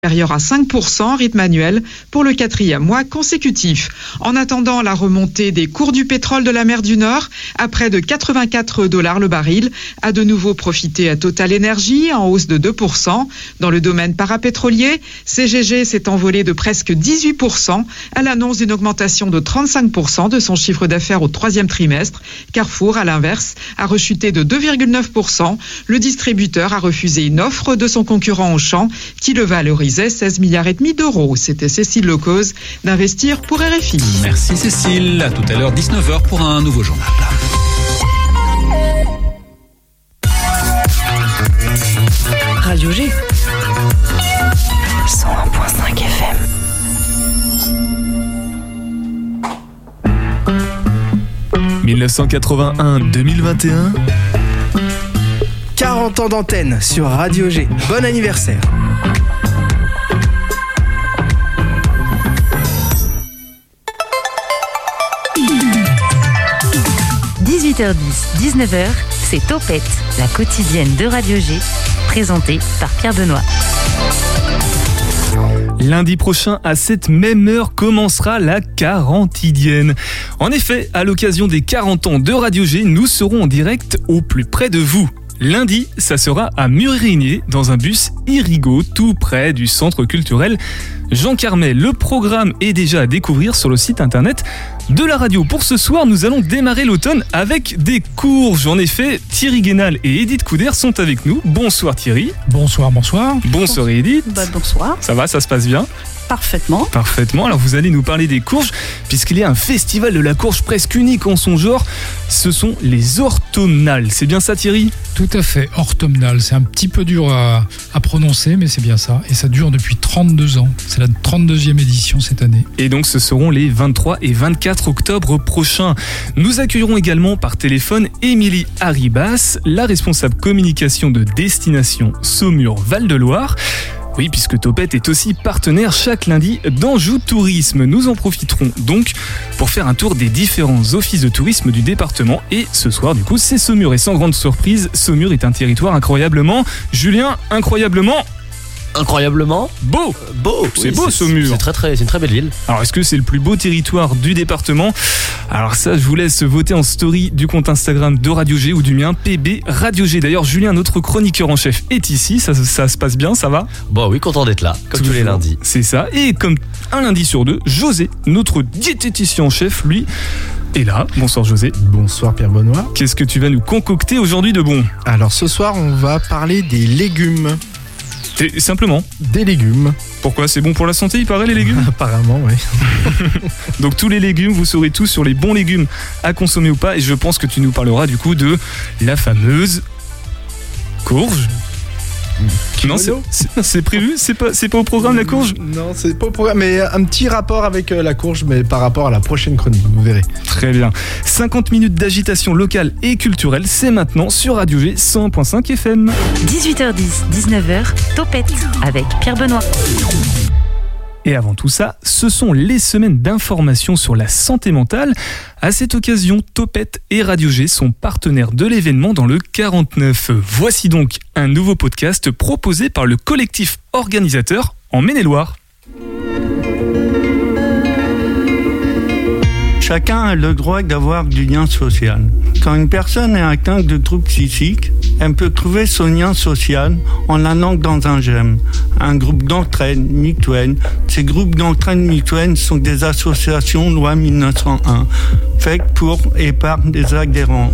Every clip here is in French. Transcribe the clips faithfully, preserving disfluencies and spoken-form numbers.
supérieur à cinq pour cent, rythme annuel, pour le quatrième mois consécutif. En attendant la remontée des cours du pétrole de la mer du Nord, à près de quatre-vingt-quatre dollars le baril, a de nouveau profité à Total Energy, en hausse de deux pour cent. Dans le domaine parapétrolier, C G G s'est envolé de presque dix-huit pour cent à l'annonce d'une augmentation de trente-cinq pour cent de son chiffre d'affaires au troisième trimestre. Carrefour, à l'inverse, a rechuté de deux virgule neuf pour cent. Le distributeur a refusé une offre de son concurrent Auchan, qui le valorise seize milliards et demi d'euros. C'était Cécile Lecause d'Investir pour R F I. Merci Cécile. À tout à l'heure, dix-neuf heures pour un nouveau journal. Radio G. cent un virgule cinq F M. dix-neuf cent quatre-vingt-un deux mille vingt et un. quarante ans d'antenne sur Radio G. Bon anniversaire. dix-huit heures dix, dix-neuf heures, c'est Topette, la quotidienne de Radio G, présentée par Pierre Benoît. Lundi prochain, à cette même heure, commencera la quarantidienne. En effet, à l'occasion des quarante ans de Radio G, nous serons en direct au plus près de vous. Lundi, ça sera à Murigné, dans un bus Irigo, tout près du centre culturel Jean Carmet. Le programme est déjà à découvrir sur le site internet de la radio. Pour ce soir, nous allons démarrer l'automne avec des courges. En effet, Thierry Guénal et Edith Couder sont avec nous. Bonsoir Thierry. Bonsoir, bonsoir. Bonsoir Edith. Bah, bonsoir. Ça va, ça se passe bien ? Parfaitement. Parfaitement. Alors vous allez nous parler des courges, puisqu'il y a un festival de la courge presque unique en son genre. Ce sont les automnales. C'est bien ça Thierry ? Tout à fait, automnales. C'est un petit peu dur à, à prononcer, mais c'est bien ça. Et ça dure depuis trente-deux ans. C'est la trente-deuxième édition cette année. Et donc ce seront les vingt-trois et vingt-quatre octobre prochains. Nous accueillerons également par téléphone Émilie Arribas, la responsable communication de Destination Saumur Val-de-Loire. Oui, puisque Topette est aussi partenaire chaque lundi d'Anjou Tourisme. Nous en profiterons donc pour faire un tour des différents offices de tourisme du département. Et ce soir, du coup, c'est Saumur. Et sans grande surprise, Saumur est un territoire incroyablement, Julien, incroyablement... Incroyablement beau. Euh, beau. C'est oui, beau c'est, Saumur. C'est très très, c'est une très belle ville. Alors est-ce que c'est le plus beau territoire du département ? Alors ça, je vous laisse voter en story du compte Instagram de Radio G ou du mien P B Radio G. D'ailleurs, Julien, notre chroniqueur en chef, est ici. Ça, ça se passe bien, ça va ? Bon oui, content d'être là, comme tous les lundis. C'est ça. Et comme un lundi sur deux, José, notre diététicien en chef, lui, est là. Bonsoir José. Bonsoir Pierre Benoît. Qu'est-ce que tu vas nous concocter aujourd'hui de bon ? Alors ce soir, on va parler des légumes. Et simplement Des légumes. Pourquoi ? C'est bon pour la santé, il paraît, les légumes ? Apparemment, oui. Donc tous les légumes, vous saurez tout sur les bons légumes à consommer ou pas. Et je pense que tu nous parleras du coup de la fameuse courge. Non, c'est, c'est, c'est prévu ? C'est pas, c'est pas au programme la courge ? Non, c'est pas au programme, mais un petit rapport avec la courge, mais par rapport à la prochaine chronique, vous verrez. Très bien. cinquante minutes d'agitation locale et culturelle, c'est maintenant sur Radio G cent un virgule cinq F M. dix-huit heures dix, dix-neuf heures, Topette avec Pierre Benoît. Et avant tout ça, ce sont les semaines d'information sur la santé mentale. À cette occasion, Topette et Radio G sont partenaires de l'événement dans le quarante-neuf. Voici donc un nouveau podcast proposé par le collectif organisateur en Maine-et-Loire. Chacun a le droit d'avoir du lien social. Quand une personne est atteinte de troubles psychiques, elle peut trouver son lien social en allant dans un G E M, un groupe d'entraide mutuelle. Ces groupes d'entraide mutuelle sont des associations loi mille neuf cent un, faites pour et par des adhérents,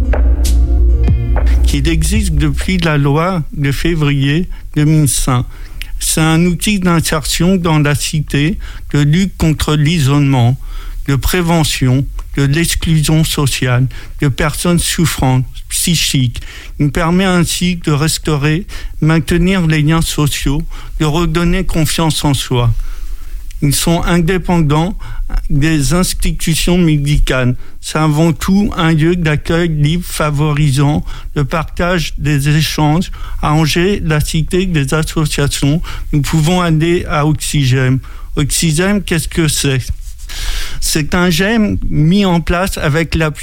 qui existe depuis la loi de février deux mille cinq. C'est un outil d'insertion dans la cité, de lutte contre l'isolement, de prévention, de l'exclusion sociale, de personnes souffrantes, psychiques. Il permet ainsi de restaurer, maintenir les liens sociaux, de redonner confiance en soi. Ils sont indépendants des institutions médicales. C'est avant tout un lieu d'accueil libre favorisant le partage des échanges. À Angers, la cité des associations, nous pouvons aller à Oxygène. Oxygène, qu'est-ce que c'est ? C'est un G E M mis en place avec l'appui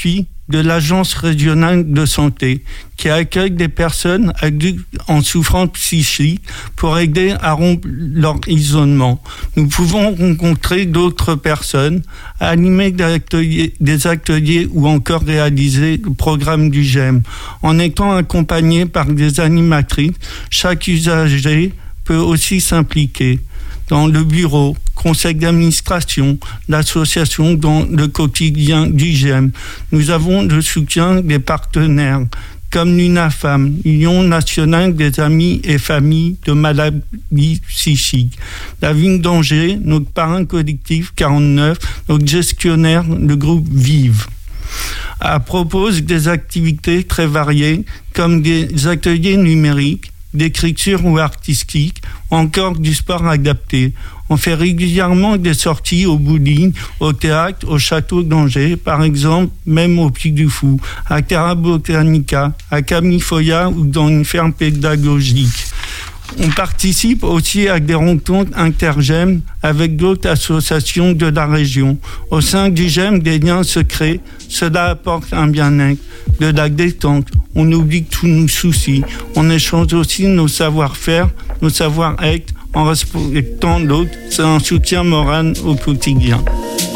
de l'Agence régionale de santé qui accueille des personnes en souffrance psychique pour aider à rompre leur isolement. Nous pouvons rencontrer d'autres personnes, animer des ateliers, des ateliers ou encore réaliser le programme du G E M. En étant accompagné par des animatrices, chaque usager peut aussi s'impliquer dans le bureau, conseil d'administration, l'association, dans le quotidien du G E M. Nous avons le soutien des partenaires comme l'UNAFAM, Union nationale des amis et familles de maladies psychiques, la ville d'Angers, notre parrain collectif quarante-neuf, notre gestionnaire, le groupe Vive. Elle propose des activités très variées comme des ateliers numériques, d'écriture ou artistique, encore du sport adapté. On fait régulièrement des sorties au bowling, au théâtre, au château d'Angers, par exemple, même au Puy du Fou, à Terra Botanica, à Camifoya ou dans une ferme pédagogique. On participe aussi à des rencontres inter-G E M avec d'autres associations de la région. Au sein du G E M, des liens se créent. Cela apporte un bien-être, de la détente. On oublie tous nos soucis. On échange aussi nos savoir-faire, nos savoir-être en respectant l'autre. C'est un soutien moral au quotidien.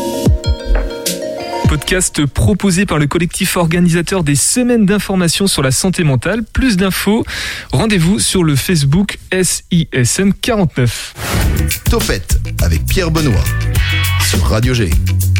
Podcast proposé par le collectif organisateur des semaines d'information sur la santé mentale. Plus d'infos, rendez-vous sur le Facebook S I S M quarante-neuf. Topette avec Pierre Benoît sur Radio G.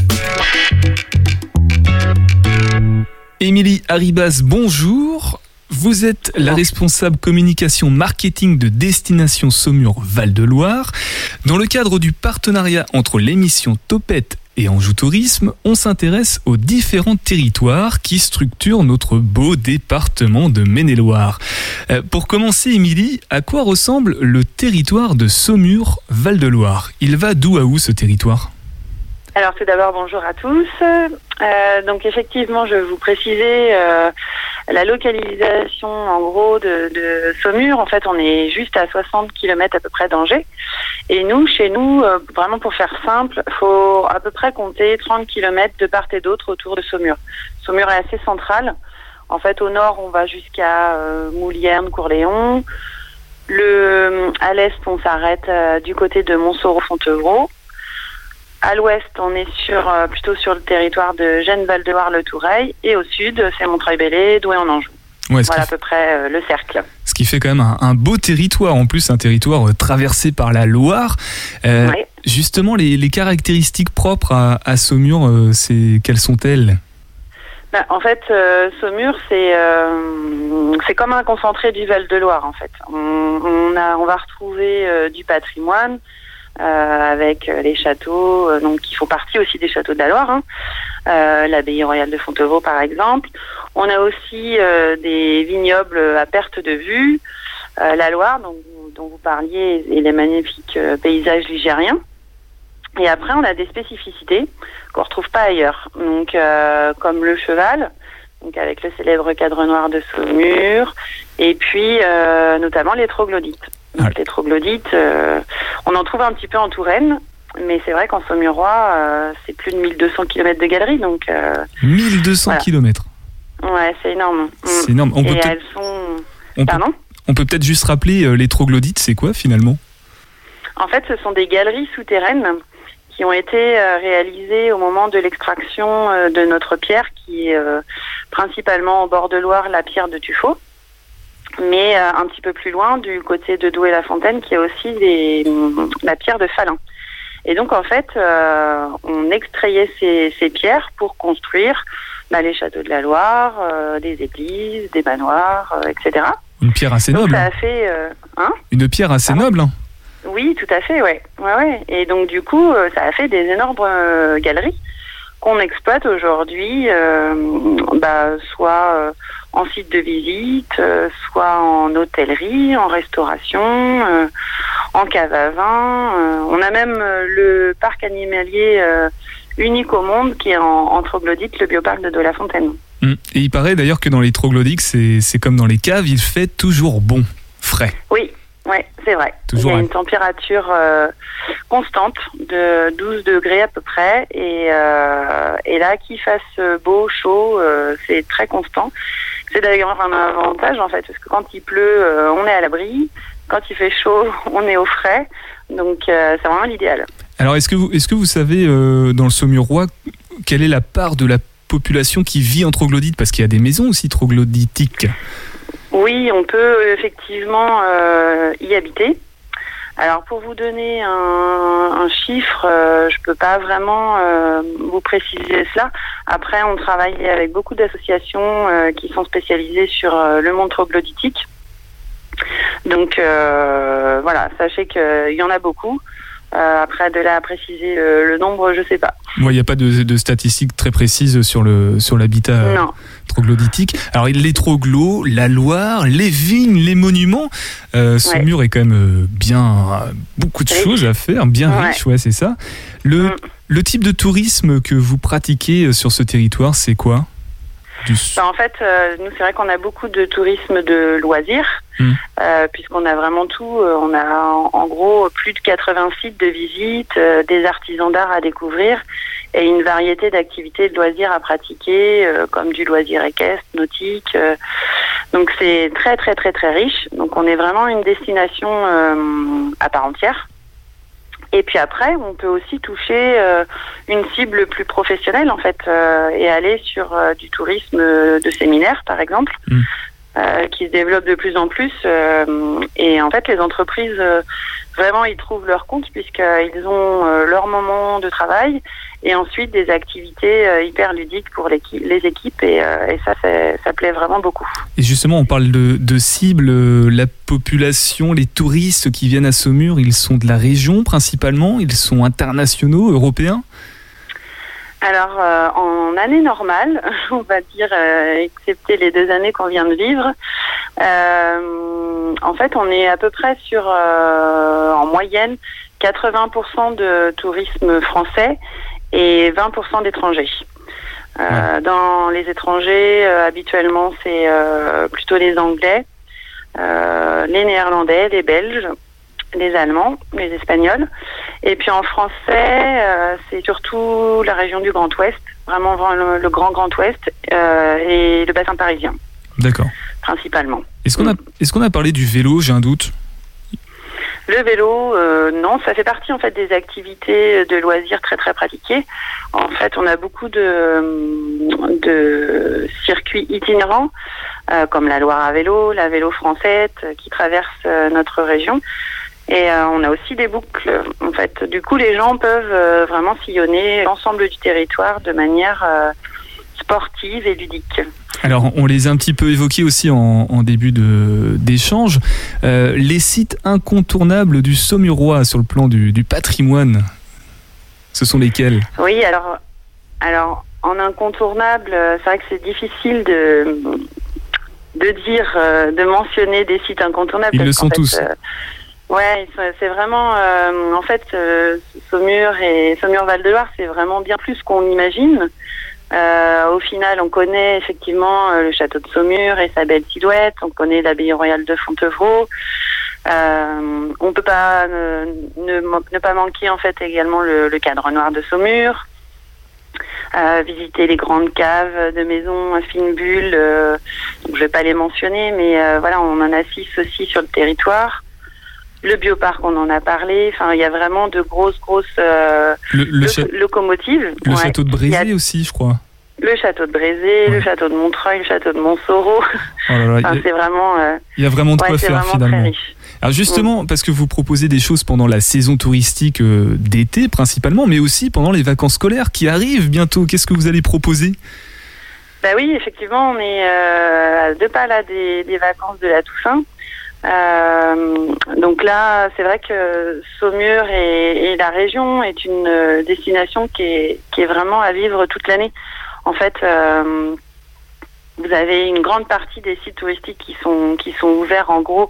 Émilie Arribas, bonjour. Vous êtes la responsable communication marketing de Destination Saumur Val-de-Loire. Dans le cadre du partenariat entre l'émission Topette et Anjou Tourisme, on s'intéresse aux différents territoires qui structurent notre beau département de Maine-et-Loire. Euh, pour commencer, Émilie, à quoi ressemble le territoire de Saumur Val-de-Loire ? Il va d'où à où ce territoire ? Alors tout d'abord, bonjour à tous. Euh, donc effectivement, je vais vous préciser euh, la localisation en gros de, de Saumur. En fait, on est juste à soixante kilomètres à peu près d'Angers. Et nous, chez nous, euh, vraiment pour faire simple, il faut à peu près compter trente kilomètres de part et d'autre autour de Saumur. Saumur est assez central. En fait, au nord, on va jusqu'à euh, Moulierne, Courléon. Le, à l'est, on s'arrête euh, du côté de Montsoreau-Fontevraud. À l'ouest, on est sur, euh, plutôt sur le territoire de Gênes-Val-de-Loire-le-Toureil. Et au sud, c'est Montreuil-Bellay, Douai-en-Anjou. Ouais, voilà à peu près euh, le cercle. Ce qui fait quand même un, un beau territoire, en plus un territoire euh, traversé par la Loire. Euh, ouais. Justement, les, les caractéristiques propres à, à Saumur, euh, c'est, quelles sont-elles ? Ben, en fait, euh, Saumur, c'est, euh, c'est comme un concentré du Val-de-Loire, en fait. On, on, a, on va retrouver euh, du patrimoine, Euh, avec euh, les châteaux, euh, donc qui font partie aussi des châteaux de la Loire, hein. euh, l'abbaye royale de Fontevraud par exemple. On a aussi euh, des vignobles à perte de vue, euh, la Loire dont, dont vous parliez et les magnifiques euh, paysages ligériens. Et après on a des spécificités qu'on retrouve pas ailleurs, donc euh, comme le cheval, donc avec le célèbre cadre noir de Saumur, et puis euh, notamment les troglodytes. Donc, les troglodytes, euh, on en trouve un petit peu en Touraine, mais c'est vrai qu'en Saumurois, euh, c'est plus de mille deux cents kilomètres de galeries, donc... Euh, mille deux cents voilà. kilomètres. Ouais, c'est énorme. C'est énorme. On Et peut elles sont... On Pardon peut... on peut peut-être juste rappeler euh, les troglodytes, c'est quoi finalement ? En fait, ce sont des galeries souterraines qui ont été euh, réalisées au moment de l'extraction euh, de notre pierre, qui est euh, principalement au bord de Loire, la pierre de Tuffeau. Mais euh, un petit peu plus loin, du côté de Douai-la-Fontaine, qui a aussi des, la pierre de Falin. Et donc, en fait, euh, on extrayait ces, ces pierres pour construire bah, les châteaux de la Loire, euh, des églises, des manoirs, euh, et cetera. Une pierre assez donc, noble. Ça a fait... Euh, hein Une pierre assez Pardon noble. Hein. Oui, tout à fait, ouais. ouais, ouais. Et donc, du coup, euh, ça a fait des énormes euh, galeries qu'on exploite aujourd'hui, euh, bah, soit... Euh, en site de visite, euh, soit en hôtellerie, en restauration, euh, en cave à vin. Euh, on a même euh, le parc animalier euh, unique au monde qui est en, en troglodyte, le bioparc de Douai-la-Fontaine. Mmh. Et il paraît d'ailleurs que dans les troglodytes, c'est, c'est comme dans les caves, il fait toujours bon, frais. Oui, Oui, c'est vrai. Toujours il y a un... une température euh, constante de douze degrés à peu près. Et, euh, et là, qu'il fasse beau, chaud, euh, c'est très constant. C'est d'ailleurs un avantage, en fait, parce que quand il pleut, euh, on est à l'abri. Quand il fait chaud, on est au frais. Donc, euh, c'est vraiment l'idéal. Alors, est-ce que vous, est-ce que vous savez, euh, dans le Saumurois, quelle est la part de la population qui vit en troglodyte? Parce qu'il y a des maisons aussi troglodytiques. Oui, on peut effectivement euh, y habiter. Alors, pour vous donner un, un chiffre, euh, je peux pas vraiment euh, vous préciser cela. Après, on travaille avec beaucoup d'associations euh, qui sont spécialisées sur euh, le monde troglodytique. Donc, euh, voilà, sachez qu'il y en a beaucoup. Euh, après, de là à préciser euh, le nombre, je sais pas. Moi, il n'y a pas de, de statistiques très précises sur le sur l'habitat euh, troglodytique. Alors, les troglos, la Loire, les vignes, les monuments. Euh, Saumur ouais. est quand même euh, bien euh, beaucoup de riche. choses à faire, bien ouais. riche, ouais, c'est ça. Le mm. le type de tourisme que vous pratiquez sur ce territoire, c'est quoi? Du... Ben, en fait, euh, nous, c'est vrai qu'on a beaucoup de tourisme de loisirs, mmh. euh, puisqu'on a vraiment tout. Euh, on a en, en gros plus de quatre-vingts sites de visite, euh, des artisans d'art à découvrir et une variété d'activités de loisirs à pratiquer, euh, comme du loisir équestre, nautique. Euh, donc, c'est très, très, très, très riche. Donc, on est vraiment une destination euh, à part entière. Et puis après, on peut aussi toucher euh, une cible plus professionnelle, en fait, euh, et aller sur euh, du tourisme de séminaire, par exemple, mmh. euh, qui se développe de plus en plus. Euh, et en fait, les entreprises, euh, vraiment, ils trouvent leur compte puisqu'ils ont euh, leur moment de travail et ensuite des activités euh, hyper ludiques pour les équipes. Et, euh, et ça, ça plaît vraiment beaucoup. Et justement, on parle de, de cible. La population, les touristes qui viennent à Saumur, ils sont de la région principalement? Ils sont internationaux, européens? Alors, euh, en année normale, on va dire, euh, excepté les deux années qu'on vient de vivre, euh, en fait, on est à peu près sur, euh, en moyenne, quatre-vingts pour cent de tourisme français et vingt pour cent d'étrangers. Euh, ouais. Dans les étrangers, euh, habituellement, c'est euh, plutôt les Anglais, euh, les Néerlandais, les Belges, les Allemands, les Espagnols. Et puis en français, euh, c'est surtout la région du Grand Ouest, vraiment le, le Grand Grand Ouest euh, et le bassin parisien. D'accord. Principalement. Est-ce qu'on a, est-ce qu'on a parlé du vélo? J'ai un doute. Le vélo, euh, non, ça fait partie en fait des activités de loisirs très très pratiquées. En fait, on a beaucoup de, de circuits itinérants, euh, comme la Loire à vélo, la Vélo Française, qui traverse euh, notre région. Et euh, on a aussi des boucles. En fait, du coup, les gens peuvent euh, vraiment sillonner l'ensemble du territoire de manière euh, sportive et ludique. Alors, on les a un petit peu évoqués aussi en, en début de, d'échange. Euh, les sites incontournables du Saumurois sur le plan du, du patrimoine, ce sont lesquels? Oui, alors, alors, en incontournable, c'est vrai que c'est difficile de, de dire, euh, de mentionner des sites incontournables. Ils le sont fait, tous. Euh, ouais, c'est vraiment, euh, en fait, euh, Saumur et Saumur-Val-de-Loire, c'est vraiment bien plus qu'on imagine. Euh, au final, on connaît effectivement euh, le château de Saumur et sa belle silhouette. On connaît l'abbaye royale de Fontevraud. Euh, on peut pas ne, ne, ne pas manquer en fait également le, le cadre noir de Saumur. Euh, visiter les grandes caves de maisons à fines bulles. Euh, donc je vais pas les mentionner, mais euh, voilà, on en a six aussi sur le territoire. Le bioparc, on en a parlé. Enfin, il y a vraiment de grosses, grosses euh, le, le lo- cha- locomotives. Le ouais. château de Brézé aussi, je crois. Le château de Brézé, ouais. Le château de Montreuil, le château de Montsoreau. Oh là là, enfin, il y a, c'est vraiment. Euh, il y a vraiment de ouais, quoi faire finalement. Alors justement, mmh. parce que vous proposez des choses pendant la saison touristique euh, d'été principalement, mais aussi pendant les vacances scolaires qui arrivent bientôt. Qu'est-ce que vous allez proposer? Bah oui, effectivement, on est euh, à deux pas là des, des vacances de la Toussaint. Euh, donc là, c'est vrai que Saumur et, et la région est une destination qui est, qui est vraiment à vivre toute l'année. En fait, euh, vous avez une grande partie des sites touristiques qui sont qui sont ouverts en gros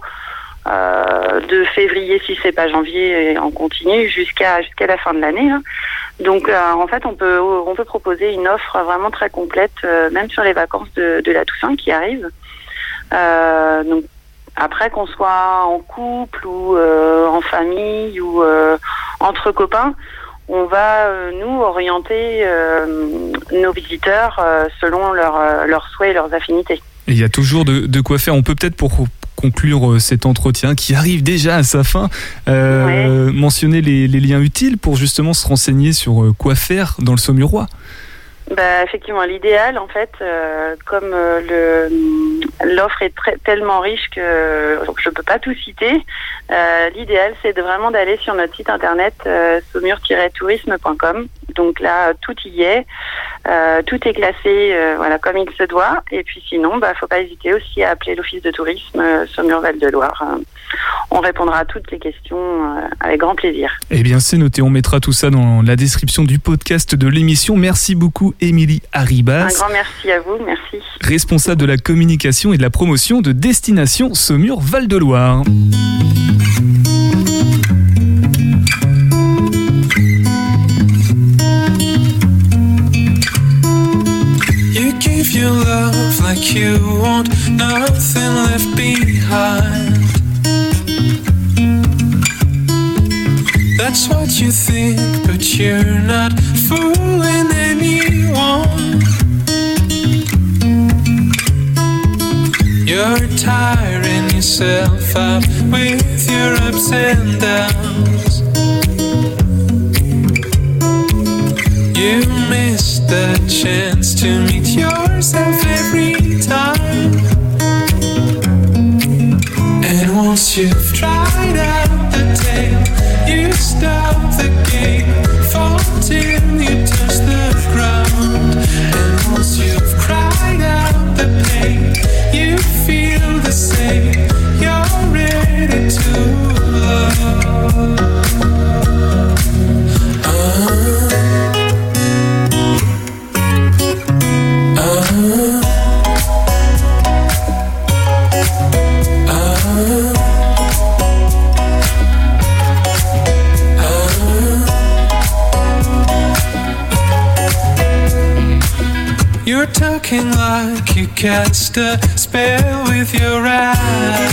euh, de février, si c'est pas janvier, et en continu jusqu'à jusqu'à la fin de l'année. Hein. Donc euh, en fait, on peut on peut proposer une offre vraiment très complète, euh, même sur les vacances de, de la Toussaint qui arrivent. Euh, donc après, qu'on soit en couple ou euh, en famille ou euh, entre copains, on va euh, nous orienter euh, nos visiteurs euh, selon leurs euh, leurs souhaits et leurs affinités. Et il y a toujours de, de quoi faire. On peut peut-être pour conclure cet entretien qui arrive déjà à sa fin, euh, ouais. mentionner les, les liens utiles pour justement se renseigner sur quoi faire dans le Saumurois. Bah, effectivement, l'idéal, en fait, euh, comme euh, le, l'offre est très, tellement riche que euh, je ne peux pas tout citer, euh, l'idéal, c'est de vraiment d'aller sur notre site internet euh, saumur tiret tourisme point com. Donc là, tout y est, euh, tout est classé euh, voilà, comme il se doit. Et puis sinon, bah, faut pas hésiter aussi à appeler l'office de tourisme euh, Saumur-Val-de-Loire. Euh, on répondra à toutes les questions euh, avec grand plaisir. Eh bien, c'est noté. On mettra tout ça dans la description du podcast de l'émission. Merci beaucoup, Émilie Arribas. Un grand merci à vous. Merci. Responsable de la communication et de la promotion de Destination Saumur-Val-de-Loire. Give your love like you want nothing left behind. That's what you think, but you're not fooling anyone. You're tiring yourself out with your ups and downs. You miss the chance to meet yourself every time. And once you've tried out the tale, you stop the game, fall till you touch the ground. And once you've cried out the pain, you feel the same, you're ready to love. You're talking like you cast a spell with your eyes.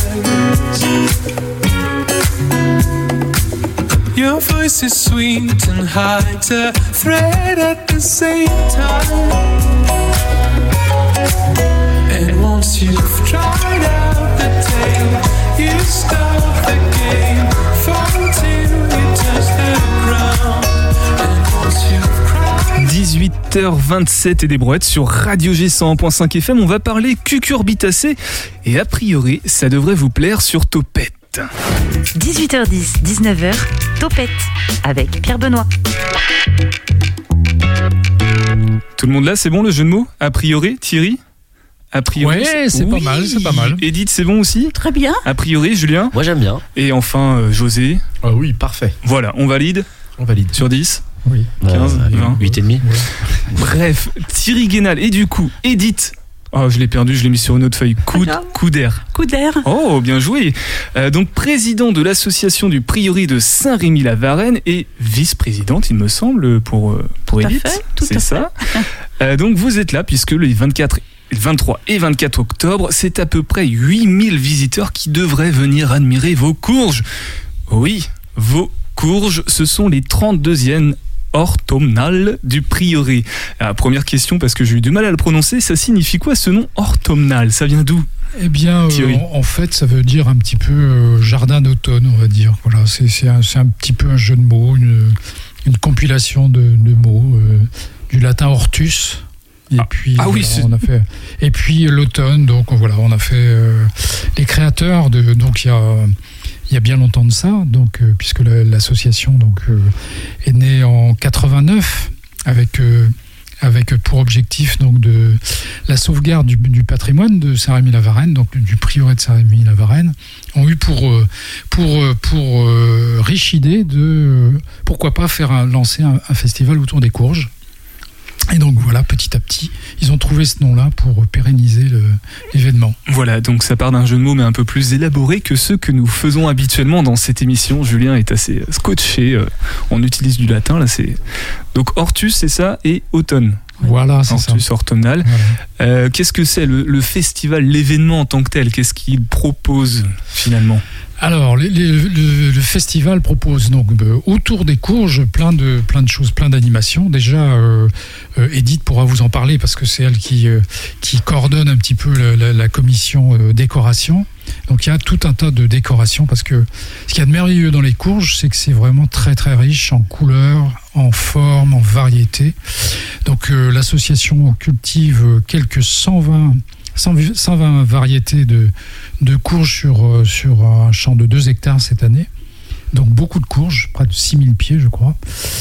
Your voice is sweet and hides a thread at the same time. And once you've tried out the tale, you stop the game, fall till you touch the ground. And once you've cried. dix-huit heures vingt-sept et des brouettes sur Radio G cent un point cinq F M. On va parler cucurbitacées et a priori, ça devrait vous plaire sur Topette. dix-huit heures dix, dix-neuf heures, Topette avec Pierre Benoît. Tout le monde là, c'est bon le jeu de mots? A priori, Thierry? A priori, ouais, c'est oui. pas mal, c'est pas mal. Edith, c'est bon aussi? Très bien. A priori, Julien? Moi, j'aime bien. Et enfin, euh, José? Ah oui, parfait. Voilà, on valide? On valide. Sur dix? Oui. quinze, euh, vingt. huit et demi. Ouais. Bref, Thierry Guénal. Et du coup, Edith. Oh, je l'ai perdu, je l'ai mis sur une autre feuille. Coup, coup d'air. Coup d'air. Oh, bien joué. Euh, donc, président de l'association du Prieuré de Saint-Rémy-la-Varenne et vice-présidente, il me semble, pour, pour tout Edith. À fait, tout c'est à ça. euh, donc, vous êtes là puisque les vingt-quatre, vingt-trois et vingt-quatre octobre, c'est à peu près huit mille visiteurs qui devraient venir admirer vos courges. Oui, vos courges, ce sont les trente-deuxièmes automnales du prieuré. La première question, parce que j'ai eu du mal à le prononcer, ça signifie quoi ce nom automnal? Ça vient d'où? Eh bien, euh, en fait, ça veut dire un petit peu euh, jardin d'automne, on va dire. Voilà, c'est, c'est, un, c'est un petit peu un jeu de mots, une, une compilation de, de mots, euh, du latin hortus. Et ah, puis, ah voilà, oui, c'est... on a fait. Et puis l'automne, donc voilà, on a fait euh, les créateurs de. Donc il y a. Il y a bien longtemps de ça, donc, euh, puisque la, l'association donc, euh, est née en quatre-vingt-neuf avec, euh, avec pour objectif donc, de la sauvegarde du, du patrimoine de Saint-Rémy-la-Varenne, donc du prieuré de Saint-Rémy-la-Varenne, ont eu pour, euh, pour, euh, pour euh, riche idée de euh, pourquoi pas faire un, lancer un, un festival autour des courges. Et donc voilà, petit à petit, ils ont trouvé ce nom-là pour pérenniser le, l'événement. Voilà, donc ça part d'un jeu de mots mais un peu plus élaboré que ceux que nous faisons habituellement dans cette émission. Julien est assez scotché, on utilise du latin là. C'est donc hortus, c'est ça, et automne. Voilà, c'est ça. Artus Autumnal. Voilà. Euh, qu'est-ce que c'est le, le festival, l'événement en tant que tel? Qu'est-ce qu'il propose finalement? Alors, les, les, le, le festival propose donc euh, autour des courges plein de, plein de choses, plein d'animations. Déjà, euh, euh, Edith pourra vous en parler parce que c'est elle qui, euh, qui coordonne un petit peu la, la, la commission euh, décoration. Donc il y a tout un tas de décorations parce que ce qu'il y a de merveilleux dans les courges, c'est que c'est vraiment très très riche en couleurs, en formes, en variétés. Donc euh, l'association cultive quelques cent vingt variétés de, de courges sur, sur un champ de deux hectares cette année. Donc beaucoup de courges, près de six mille pieds je crois.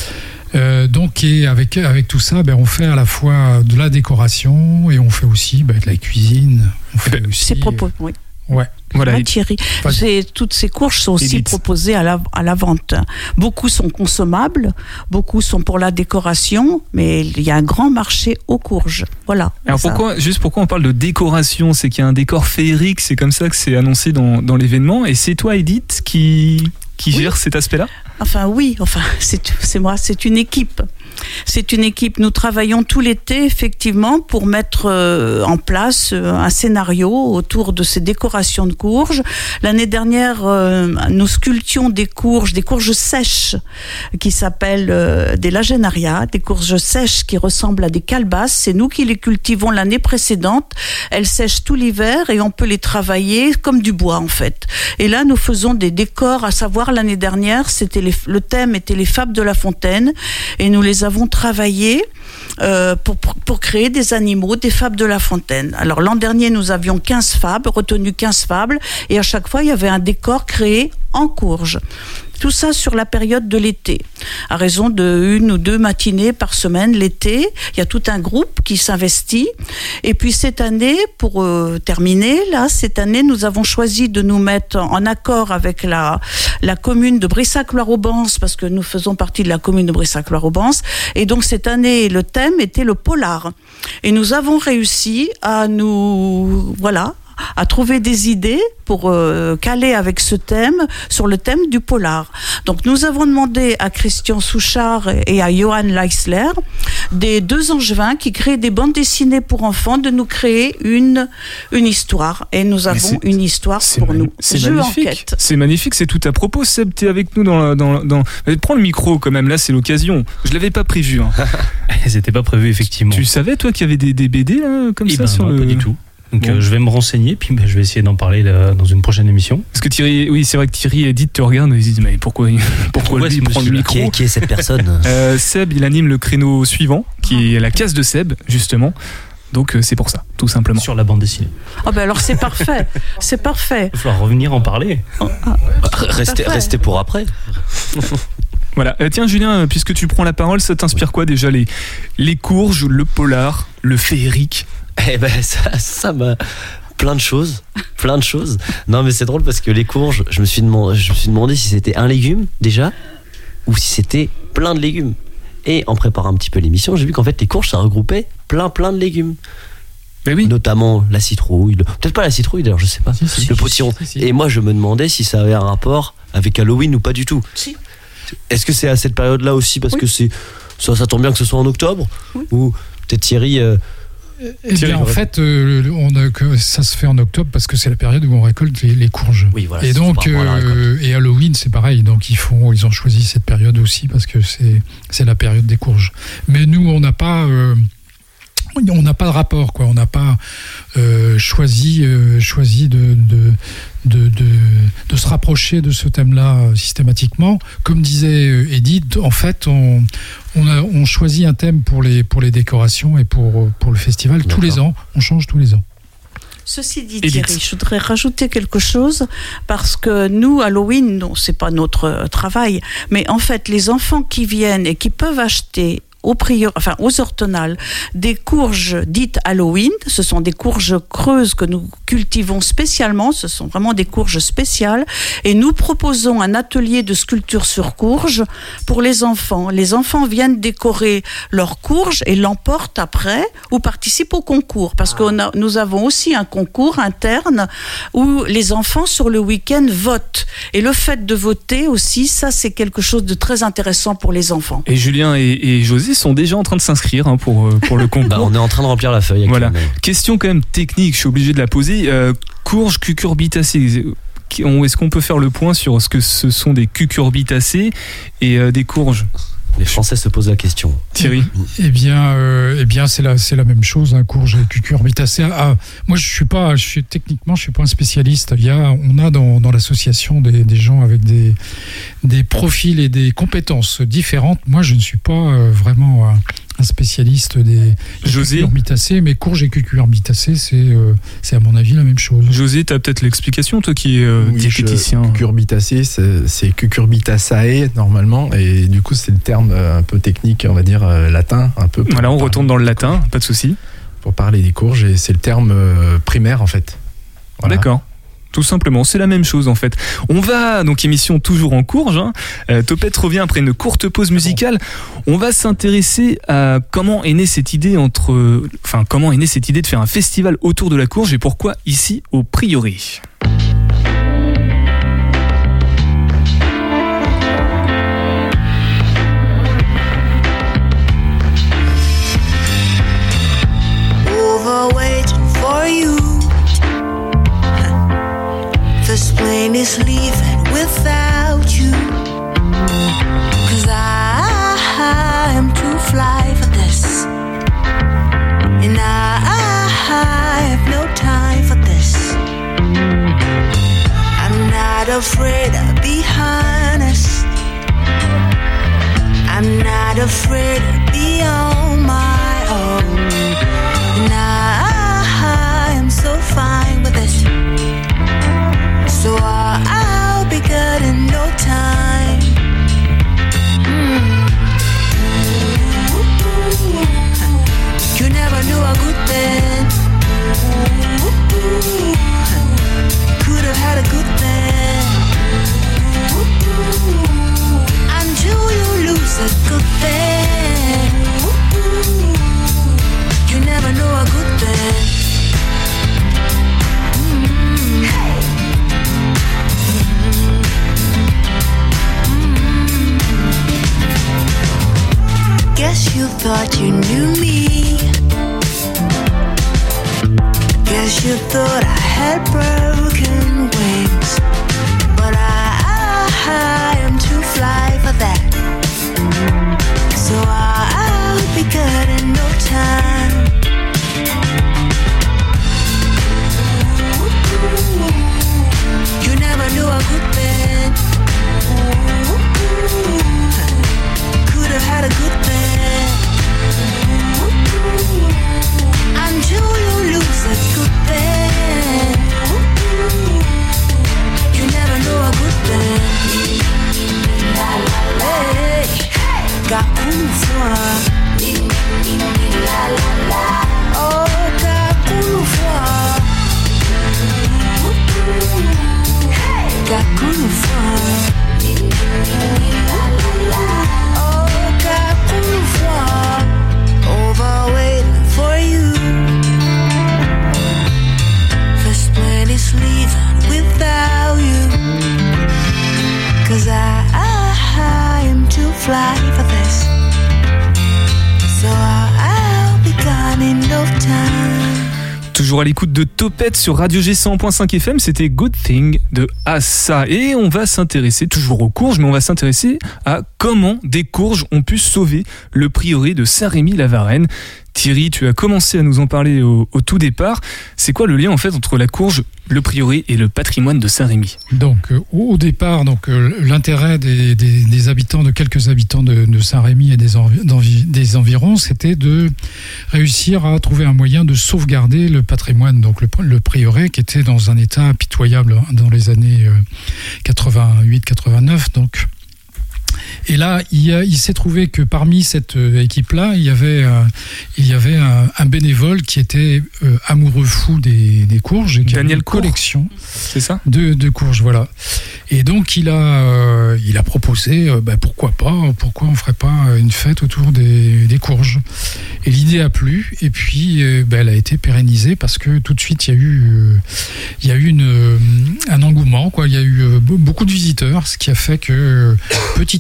Euh, donc et avec, avec tout ça, ben, on fait à la fois de la décoration et on fait aussi ben, de la cuisine. On fait aussi, c'est propos, oui. Ouais. Voilà, Thierry. C'est, toutes ces courges sont aussi Edith. proposées à la, à la vente. Beaucoup sont consommables, beaucoup sont pour la décoration, mais il y a un grand marché aux courges. Voilà. Alors pourquoi, juste pourquoi on parle de décoration? C'est qu'il y a un décor féerique, c'est comme ça que c'est annoncé dans, dans l'événement. Et c'est toi, Edith, qui, qui oui. gère cet aspect-là? Enfin oui, enfin c'est, c'est moi, c'est une équipe. C'est une équipe. Nous travaillons tout l'été, effectivement, pour mettre euh, en place euh, un scénario autour de ces décorations de courges. L'année dernière, euh, nous sculptions des courges, des courges sèches, qui s'appellent euh, des lagenaria, des courges sèches qui ressemblent à des calebasses. C'est nous qui les cultivons l'année précédente. Elles sèchent tout l'hiver et on peut les travailler comme du bois, en fait. Et là, nous faisons des décors, à savoir l'année dernière, c'était les, le thème était les fables de La Fontaine, et nous les avons travaillé euh, pour, pour, pour créer des animaux, des fables de La Fontaine. Alors l'an dernier, nous avions quinze fables, retenu quinze fables, et à chaque fois, il y avait un décor créé en courge. Tout ça sur la période de l'été, à raison de une ou deux matinées par semaine l'été. Il y a tout un groupe qui s'investit. Et puis cette année, pour euh, terminer, là, cette année, nous avons choisi de nous mettre en accord avec la, la commune de Brissac-Loire-Aubance, parce que nous faisons partie de la commune de Brissac-Loire-Aubance. Et donc cette année, le thème était le polar. Et nous avons réussi à nous, voilà, à trouver des idées pour euh, caler avec ce thème sur le thème du polar. Donc nous avons demandé à Christian Souchard et à Johan Leisler, des deux angevins qui créent des bandes dessinées pour enfants, de nous créer une, une histoire. Et nous avons une histoire pour mani- nous. C'est Jeu magnifique. enquête. C'est magnifique, c'est tout à propos. Seb, t'es avec nous dans... dans, dans... Prends le micro quand même, là c'est l'occasion. Je l'avais pas prévu. Hein. C'était pas prévu effectivement. Tu savais toi qu'il y avait des, des B D là, comme eh ça ben sur non, le... pas du tout. Donc Bon. euh, je vais me renseigner, puis bah, je vais essayer d'en parler là, dans une prochaine émission. Parce que Thierry, oui, c'est vrai que Thierry et Edith te regardent et ils se disent mais pourquoi, pourquoi Ouais, lui ce prend le monsieur-là. micro Qui est- qui est cette personne euh, Seb, il anime le créneau suivant, qui est la case de Seb, justement. Donc euh, c'est pour ça, tout simplement. Sur la bande dessinée. Ah ben alors c'est parfait, c'est parfait. Il va falloir revenir en parler. Restez, restez pour après. Voilà. Euh, tiens Julien, euh, puisque tu prends la parole, ça t'inspire quoi déjà les, les courges, le polar, le féerique? Eh ben ça, ça m'a plein de choses, plein de choses. Non mais c'est drôle parce que les courges, je me suis demandé, je me suis demandé si c'était un légume déjà ou si c'était plein de légumes. Et en préparant un petit peu l'émission, j'ai vu qu'en fait les courges ça regroupait plein plein de légumes. Ben oui. Notamment la citrouille, le- peut-être pas la citrouille d'ailleurs, je sais pas, Si, si, le si, potiron. si, si. Et moi je me demandais si ça avait un rapport avec Halloween ou pas du tout. Si. Est-ce que c'est à cette période-là aussi parce Oui. que c'est ça, ça tombe bien que ce soit en octobre Oui. ou peut-être Thierry. euh, Eh Thierry, bien, en ouais. fait, euh, on a, que ça se fait en octobre parce que c'est la période où on récolte les, les courges. Oui, voilà, et c'est donc, par rapport à la euh, et Halloween, c'est pareil. Donc, ils font, ils ont choisi cette période aussi parce que c'est, c'est la période des courges. Mais nous, on n'a pas, euh, on n'a pas de rapport, quoi. On n'a pas euh, choisi, euh, choisi de, de, de, de, de se rapprocher de ce thème-là euh, systématiquement. Comme disait euh, Edith, en fait, on, on, a, on choisit un thème pour les, pour les décorations et pour, pour le festival tous les ans. On change tous les ans. Ceci dit, Edith. Thierry, je voudrais rajouter quelque chose parce que nous, Halloween, non, c'est pas notre euh, travail, mais en fait, les enfants qui viennent et qui peuvent acheter aux prior, enfin aux ortonales, des courges dites Halloween, ce sont des courges creuses que nous cultivons spécialement, ce sont vraiment des courges spéciales, et nous proposons un atelier de sculpture sur courge pour les enfants. Les enfants viennent décorer leurs courges et l'emportent après ou participent au concours, parce que nous avons aussi un concours interne où les enfants sur le week-end votent. Et le fait de voter aussi, ça c'est quelque chose de très intéressant pour les enfants. Et Julien et, et José, auditeurs sont déjà en train de s'inscrire hein, pour, euh, pour le concours. Bah, on est en train de remplir la feuille. Voilà. Question quand même technique, je suis obligé de la poser. Euh, courge cucurbitacée. Est-ce qu'on peut faire le point sur ce que ce sont des cucurbitacées et euh, des courges ? Les Français se posent la question. Thierry ? Eh bien, euh, eh bien c'est la, c'est la même chose, hein, courge et cucurbitacée. Ah, moi, je suis pas, je suis techniquement, je suis pas un spécialiste. Il y a, on a dans, dans l'association des, des gens avec des, des profils et des compétences différentes. Moi, je ne suis pas euh, vraiment un, un spécialiste des, des cucurbitacées, mais courge et cucurbitacées, c'est, euh, c'est à mon avis la même chose. José, tu as peut-être l'explication, toi qui es euh, oui, diététicien. Je, cucurbitacée, c'est, c'est cucurbitaceae normalement, et du coup, c'est le terme un peu technique, on va dire euh, latin, un peu. Voilà, on retourne dans le latin, pas de souci. Pour parler des courges, et c'est le terme euh, primaire en fait. Voilà. D'accord. Tout simplement, c'est la même chose en fait. On va, donc émission toujours en courge, hein. euh, Topette revient après une courte pause musicale. On va s'intéresser à comment est née cette idée entre, enfin comment est née cette idée de faire un festival autour de la courge et pourquoi ici au Prieuré. This plane is leaving without you, 'cause I, I am too fly for this, and I, I have no time for this. I'm not afraid to be honest, I'm not afraid to be on my own, and I, I am so fine with it. So I'll be good in no time. Mm. You never knew a good thing. Could have had a good thing until you lose a good thing. You never know a good thing. Guess you thought you knew me. Guess you thought I had broken wings, but I, I am too fly for that. So I'll be good in no time. You never knew a good thing. Could have had a good thing until you lose a good thing. You never know a good thing. Hey, Gakoufwa. Oh, Gakoufwa. Gakoufwa. Over waiting for you. First plane is leaving without you, 'cause I, I, I am too fly for this. So I'll be gone in no time. Toujours à l'écoute de Topette sur Radio G cent point cinq F M, c'était Good Thing de Assa. Et on va s'intéresser, toujours aux courges, mais on va s'intéresser à comment des courges ont pu sauver le prieuré de Saint-Rémy-la-Varenne. Thierry, tu as commencé à nous en parler au, au tout départ. C'est quoi le lien en fait entre la courge, le prieuré et le patrimoine de Saint-Rémy ? Donc euh, au départ, donc euh, l'intérêt des, des, des habitants, de quelques habitants de, de Saint-Rémy et des, envi, des environs, c'était de réussir à trouver un moyen de sauvegarder le patrimoine, donc le, le prieuré qui était dans un état pitoyable dans les années euh, quatre-vingt-huit quatre-vingt-neuf, donc. Et là, il, a, il s'est trouvé que parmi cette euh, équipe-là, il y avait, euh, il y avait un, un bénévole qui était euh, amoureux fou des, des courges et qui Daniel avait une Cour. collection C'est ça de, de courges, voilà. Et donc il a, euh, il a proposé, euh, bah, pourquoi pas, pourquoi on ferait pas une fête autour des, des courges. Et l'idée a plu, et puis euh, bah, elle a été pérennisée parce que tout de suite il y a eu, euh, il y a eu une, euh, un engouement, quoi. Il y a eu euh, beaucoup de visiteurs, ce qui a fait que euh, petit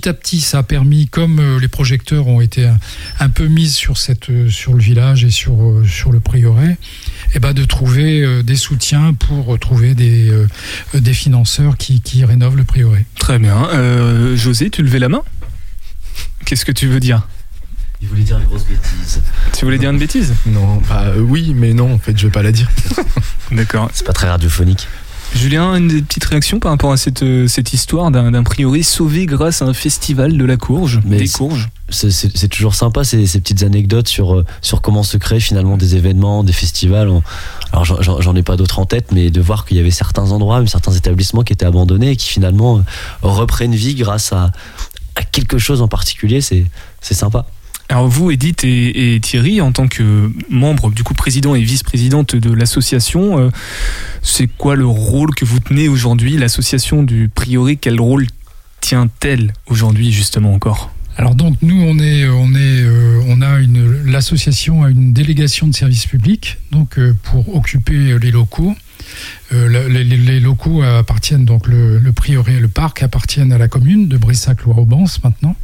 petit à petit, ça a permis, comme euh, les projecteurs ont été un, un peu mis sur, cette, euh, sur le village et sur, euh, sur le prieuré, eh ben, de trouver euh, des soutiens pour trouver des, euh, des financeurs qui, qui rénovent le prieuré. Très bien. Euh, José, tu levais la main ? Qu'est-ce que tu veux dire ? Il voulait dire une grosse bêtise. Tu voulais dire une bêtise ? Non, bah euh, oui, mais non, en fait, je vais pas la dire. D'accord. C'est pas très radiophonique. Julien, une petite réaction par rapport à cette, cette histoire d'un, d'un prieuré sauvé grâce à un festival de la courge, Mais des c'est- courges. C'est, c'est, c'est toujours sympa ces, ces petites anecdotes sur, euh, sur comment se créent finalement des événements, des festivals. On- Alors j'en, j'en- j'en ai pas d'autres en tête, mais de voir qu'il y avait certains endroits, même certains établissements qui étaient abandonnés et qui finalement euh, reprennent vie grâce à, à quelque chose en particulier, c'est, c'est sympa. Alors vous, Edith et, et Thierry, en tant que membre, du coup président et vice-présidente de l'association, euh, c'est quoi le rôle que vous tenez aujourd'hui ? L'association du prieuré, quel rôle tient-elle aujourd'hui justement encore ? Alors donc nous on est on est euh, on a une l'association a une délégation de service public donc euh, pour occuper les locaux. Euh, les, les- les locaux appartiennent donc le, le prieuré et le parc appartiennent à la commune de Brissac-Loire-Aubance maintenant.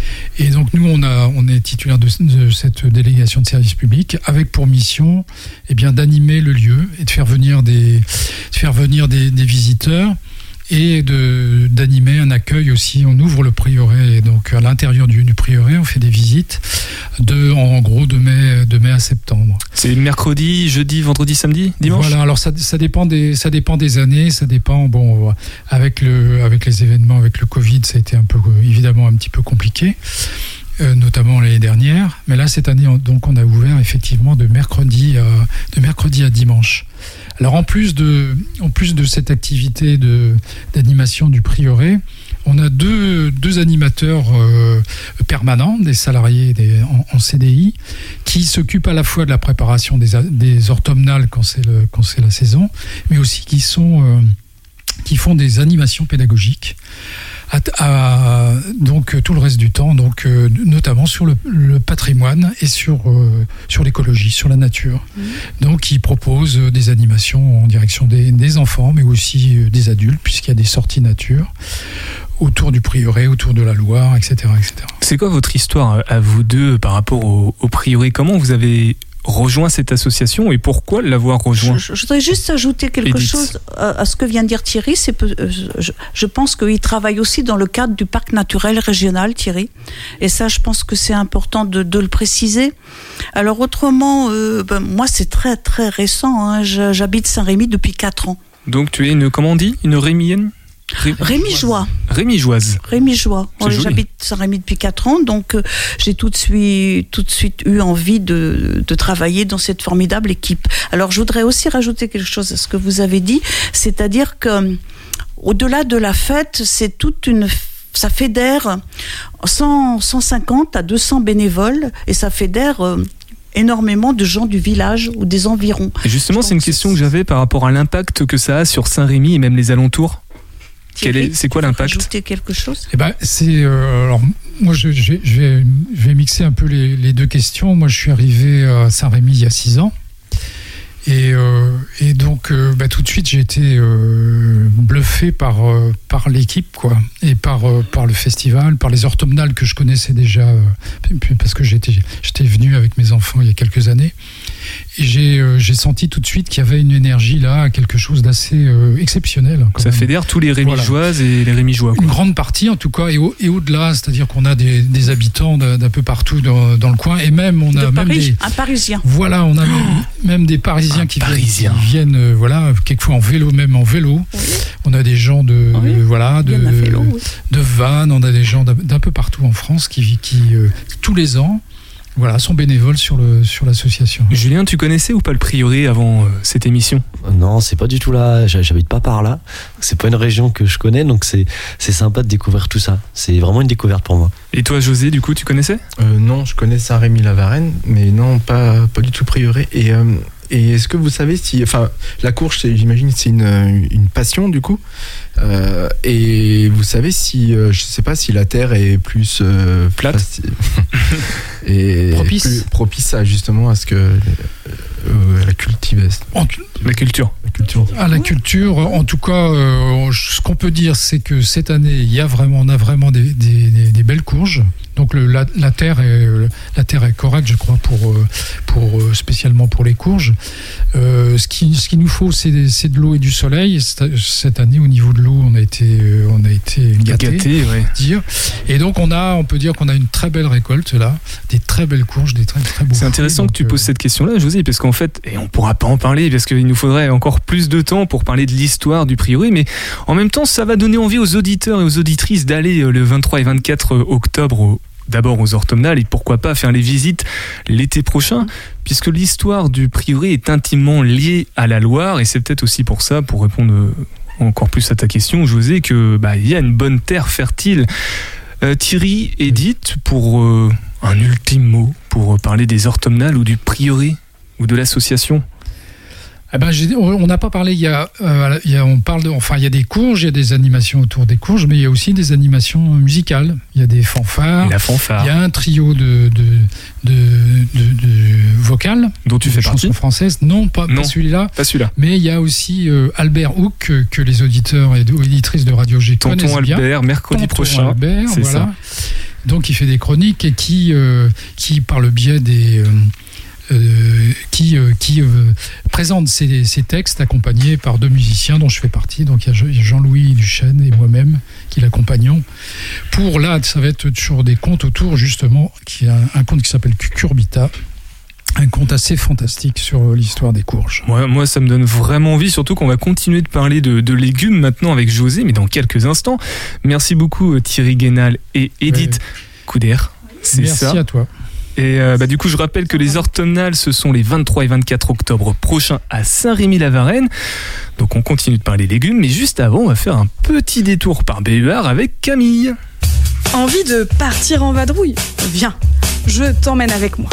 Et donc nous on a on est titulaire de, de cette délégation de service public avec pour mission eh bien d'animer le lieu et de faire venir des de faire venir des, des visiteurs et de d'animer un accueil aussi. On ouvre le prieuré et donc à l'intérieur du, du prieuré on fait des visites de en gros de mai de mai à septembre. C'est mercredi, jeudi, vendredi, samedi, dimanche ? Voilà, alors ça, ça dépend des ça dépend des années, ça dépend bon avec le avec les événements avec le Covid, ça a été un peu évidemment un petit peu compliqué. Euh, notamment l'année dernière, mais là cette année on- donc on a ouvert effectivement de mercredi à, de mercredi à dimanche. Alors en plus de en plus de cette activité de d'animation du prieuré, on a deux deux animateurs euh, permanents, des salariés des, en, en C D I, qui s'occupent à la fois de la préparation des a- des automnales quand c'est le quand c'est la saison, mais aussi qui sont euh, qui font des animations pédagogiques. À, à- donc euh, tout le reste du temps, donc euh, notamment sur le, le patrimoine et sur euh, sur l'écologie, sur la nature. Mmh. Donc ils proposent euh, des animations en direction des, des enfants, mais aussi euh, des adultes, puisqu'il y a des sorties nature autour du prieuré, autour de la Loire, et cetera, et cetera. C'est quoi votre histoire à vous deux par rapport au, au prieuré ? Comment vous avez rejoint cette association et pourquoi l'avoir rejoint ? Je, je voudrais juste ajouter quelque Edith. chose à, à ce que vient de dire Thierry. C'est peu- euh, je, je pense qu'il travaille aussi dans le cadre du parc naturel régional, Thierry. Et ça, je pense que c'est important de, de le préciser. Alors autrement, euh, ben, moi, c'est très très récent. Hein. Je- J'habite Saint-Rémy depuis quatre ans. Donc tu es une, comment on dit ? Une rémienne ? Ré- Rémigeois. Rémigeoise. Rémigeois. C'est Ouais, joli. j'habite Saint-Rémy depuis quatre ans, donc euh, j'ai tout de suite, tout de suite eu envie de, de travailler dans cette formidable équipe. Alors je voudrais aussi rajouter quelque chose à ce que vous avez dit, c'est-à-dire que euh, au-delà de la fête, c'est toute une ça fédère cent, cent cinquante à deux cents bénévoles et ça fédère euh, énormément de gens du village ou des environs. Et justement, c'est une question que j'avais par rapport à l'impact que ça a sur Saint-Rémy et même les alentours. Quel est, c'est quoi l'impact ? Ajouter quelque chose ? Eh ben, c'est euh, alors moi je, je, je vais je vais mixer un peu les, les deux questions. Moi, je suis arrivé à Saint-Rémy il y a six ans. Et, euh, et donc, euh, bah, tout de suite, j'ai été euh, bluffé par, euh, par l'équipe, quoi, et par, euh, par le festival, par les orthomnales que je connaissais déjà, euh, parce que j'étais, j'étais venu avec mes enfants il y a quelques années. Et j'ai, euh, j'ai senti tout de suite qu'il y avait une énergie là, quelque chose d'assez euh, exceptionnel. Quand Ça même. fédère tous les Rémigeoises voilà. et les Rémigeois. Quoi. Une grande partie, en tout cas, et, au, et au-delà, c'est-à-dire qu'on a des, des habitants d'un, d'un peu partout dans, dans le coin, et même on a de même Paris, des, un Parisien. Voilà, on a même, même des Parisiens qui Parisien. viennent, qui viennent euh, voilà, quelquefois en vélo, même en vélo. Oui. On a des gens de, oui. euh, voilà, de, vélo, oui. de Vannes, on a des gens d'un, d'un peu partout en France qui, qui euh, tous les ans, voilà, sont bénévoles sur, le, sur l'association. Julien, tu connaissais ou pas le prieuré avant euh, cette émission ? Non, c'est pas du tout là. J'habite pas par là. C'est pas une région que je connais, donc c'est, c'est sympa de découvrir tout ça. C'est vraiment une découverte pour moi. Et toi, José, du coup, tu connaissais ? euh, Non, je connais Saint-Rémy-la-Varenne, mais non, pas, pas du tout prieuré. Et, euh, et est-ce que vous savez si... Enfin, la courge, c'est, j'imagine, c'est une, une passion, du coup. Euh, et vous savez si... Euh, je sais pas si la terre est plus... Euh, plate faci- et propice. plus propice à, justement, à ce que euh, la cultivation. La culture. La culture. À la culture, en tout cas, euh, ce qu'on peut dire, c'est que cette année, il y a vraiment, on a vraiment des, des, des, des belles courges. Donc le, la, la terre est la terre est correcte, je crois, pour pour spécialement pour les courges. Euh, ce qui ce qu'il nous faut, c'est, c'est de l'eau et du soleil. Cette année, au niveau de l'eau, on a été on a été gâtés, gâté, ouais. dire. Et donc on a, on peut dire qu'on a une très belle récolte là, des très belles courges, des très très beaux. C'est intéressant fruits, que tu poses euh... cette question-là, José, parce qu'en fait, et on pourra pas en parler parce qu'il nous faudrait encore plus de temps pour parler de l'histoire du prieuré, mais en même temps, ça va donner envie aux auditeurs et aux auditrices d'aller le vingt-trois et vingt-quatre octobre au d'abord aux automnales et pourquoi pas faire les visites l'été prochain, puisque l'histoire du prieuré est intimement liée à la Loire, et c'est peut-être aussi pour ça, pour répondre encore plus à ta question, José, que bah, y a une bonne terre fertile. Euh, Thierry, Edith, pour euh, un ultime mot, pour parler des automnales ou du prieuré ou de l'association. Eh ben, j'ai, on n'a pas parlé. Il y a, euh, il y a, on parle de, enfin, il y a des courges, il y a des animations autour des courges, mais il y a aussi des animations musicales. Il y a des fanfares. La fanfare. Il y a un trio de de de, de, de vocales. Dont tu fais partie. Chansons françaises. Non, pas, non, pas celui-là. Pas celui-là. Mais il y a aussi euh, Albert Houck que, que les auditeurs et auditrices de Radio G connaissent bien. Tonton Albert, mercredi Tonton prochain. Albert, c'est voilà. ça. Donc il fait des chroniques et qui euh, qui par le biais des euh, Euh, qui, euh, qui euh, présente ces, ces textes accompagnés par deux musiciens dont je fais partie. Donc il y a Jean-Louis Duchesne et moi-même qui l'accompagnons. Pour là, ça va être toujours des contes autour, justement, qui a un, un conte qui s'appelle Cucurbita. Un conte assez fantastique sur l'histoire des courges. Ouais, moi, ça me donne vraiment envie, surtout qu'on va continuer de parler de, de légumes maintenant avec José, mais dans quelques instants. Merci beaucoup Thierry Guénal et Edith ouais. Couder. C'est Merci ça. à toi. Et euh, bah, du coup, je rappelle que les automnales, ce sont les vingt-trois et vingt-quatre octobre prochains à Saint-Rémy-la-Varenne. Donc on continue de parler légumes, mais juste avant, on va faire un petit détour par Béhuard avec Camille. Envie de partir en vadrouille ? Viens, je t'emmène avec moi.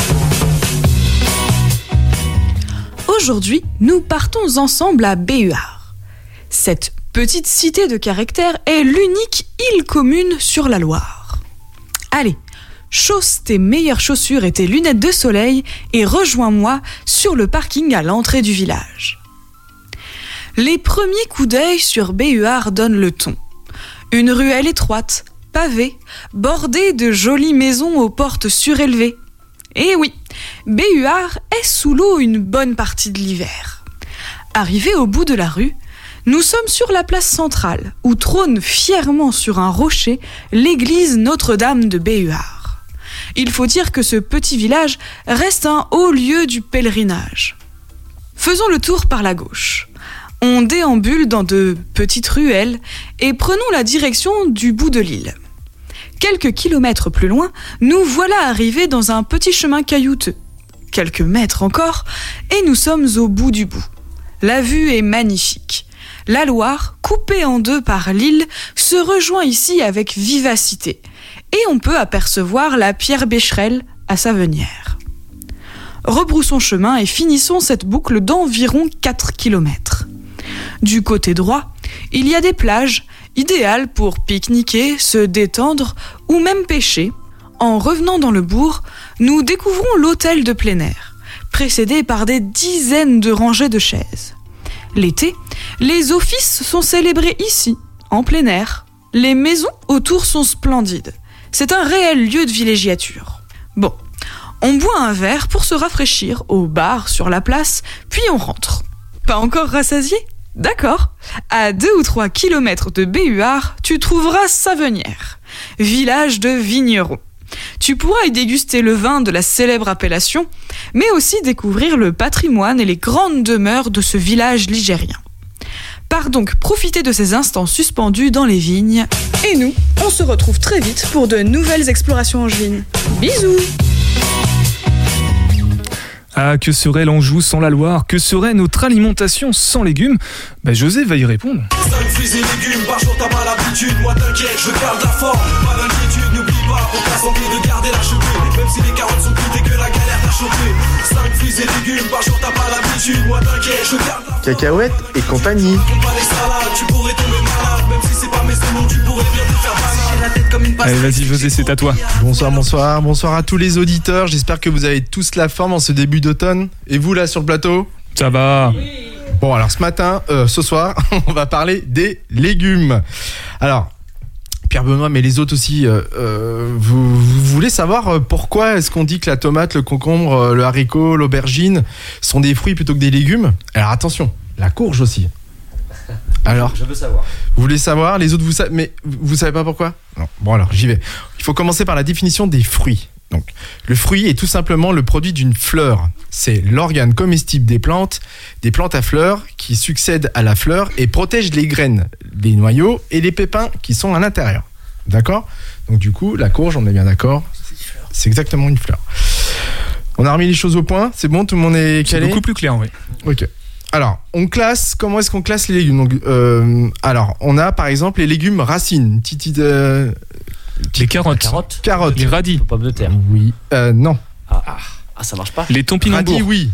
Aujourd'hui, nous partons ensemble à Béhuard. Cette petite cité de caractère est l'unique île commune sur la Loire. Allez, chausse tes meilleures chaussures et tes lunettes de soleil et rejoins-moi sur le parking à l'entrée du village. Les premiers coups d'œil sur Béhuard donnent le ton. Une ruelle étroite, pavée, bordée de jolies maisons aux portes surélevées. Et oui, Béhuard est sous l'eau une bonne partie de l'hiver. Arrivés au bout de la rue, nous sommes sur la place centrale, où trône fièrement sur un rocher l'église Notre-Dame de Béhuard. Il faut dire que ce petit village reste un haut lieu du pèlerinage. Faisons le tour par la gauche. On déambule dans de petites ruelles et prenons la direction du bout de l'île. Quelques kilomètres plus loin, nous voilà arrivés dans un petit chemin caillouteux. Quelques mètres encore, et nous sommes au bout du bout. La vue est magnifique. La Loire, coupée en deux par l'île, se rejoint ici avec vivacité. Et on peut apercevoir la pierre Bécherel à Savenière. Rebroussons chemin et finissons cette boucle d'environ quatre kilomètres. Du côté droit, il y a des plages, idéales pour pique-niquer, se détendre ou même pêcher. En revenant dans le bourg, nous découvrons l'hôtel de plein air, précédé par des dizaines de rangées de chaises. L'été, les offices sont célébrés ici, en plein air. Les maisons autour sont splendides. C'est un réel lieu de villégiature. Bon, on boit un verre pour se rafraîchir au bar sur la place, puis on rentre. Pas encore rassasié ? D'accord. À deux ou trois kilomètres de Béhuard, tu trouveras Savenière, village de vignerons. Tu pourras y déguster le vin de la célèbre appellation, mais aussi découvrir le patrimoine et les grandes demeures de ce village ligérien. Pars donc profiter de ces instants suspendus dans les vignes. Et nous, on se retrouve très vite pour de nouvelles explorations angevines. Bisous! Ah, que serait l'Anjou sans la Loire ? Que serait notre alimentation sans légumes ? Bah, José va y répondre. cinq fruits et légumes, par jour t'as pas l'habitude. Moi t'inquiète, je garde la forme. Pas d'inquiétude, n'oublie pas, pour ta santé de garder la cheveux. même si les carottes sont plus que la galère t'a chopé. cinq fruits et légumes par jour, t'as pas l'habitude. Moi t'inquiète, je garde la Cacahuètes et compagnie. pas les salades, tu pourrais tomber malade. Même si c'est pas mes secondes, tu pourrais bien te faire mal. J'ai la tête comme une Allez, vas-y, José, c'est à toi. Bonsoir, bonsoir, bonsoir à tous les auditeurs. J'espère que vous avez tous la forme en ce début d'automne. Et vous là sur le plateau ? Ça va. Bon, alors ce matin, euh, ce soir, on va parler des légumes. Alors, Pierre Benoît, mais les autres aussi, euh, euh, vous, vous voulez savoir pourquoi est-ce qu'on dit que la tomate, le concombre, le haricot, l'aubergine sont des fruits plutôt que des légumes ? Alors attention, la courge aussi. Alors, je veux savoir. Vous voulez savoir, les autres vous savez, mais vous savez pas pourquoi ? Non. Bon alors, j'y vais. Il faut commencer par la définition des fruits. Donc, le fruit est tout simplement le produit d'une fleur. C'est l'organe comestible des plantes, des plantes à fleurs qui succèdent à la fleur et protègent les graines, les noyaux et les pépins qui sont à l'intérieur. D'accord ? Donc du coup, la courge, on est bien d'accord, c'est exactement une fleur. On a remis les choses au point, c'est bon, tout le monde est calé ? C'est beaucoup plus clair, oui. Ok. Alors, on classe, comment est-ce qu'on classe les légumes ? Donc, euh, alors, on a par exemple les légumes racines, une petite... petite, euh, Les carottes. Carottes. Carottes. Les radis. Pommes de terre. Oui. Euh, non. Ah, ah, ça marche pas. Les topinambours. Radis, oui.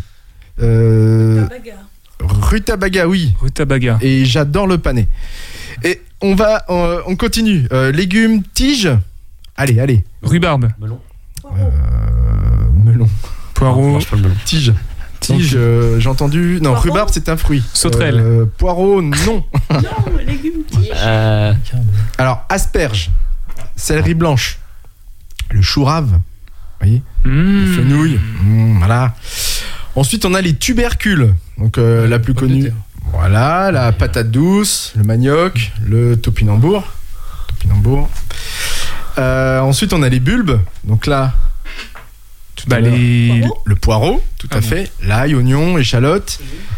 Euh, rutabaga, oui. Rutabaga. Et j'adore le panais. Et on va, on, on continue. Euh, légumes, tiges. Allez, allez. Rhubarbe. Melon. Euh, melon. Poireau. Tige. Tige. Donc, euh, j'ai entendu. Non, Poireau. rhubarbe, c'est un fruit. Sauterelle. Euh, poireau, non. Non, légumes tiges. Euh, Alors, asperge. Céleri blanche. Le chou rave. Vous voyez ? Mmh. Le fenouil. Mmh, voilà. Ensuite, on a les tubercules. Donc, euh, la plus connue. Voilà, la patate douce, le manioc, le topinambour. Topinambour. Euh, ensuite, on a les bulbes. Donc là, tout Bah, à l'heure, les... le, le poireau, tout Ah à bon. fait. L'ail, oignon, échalote.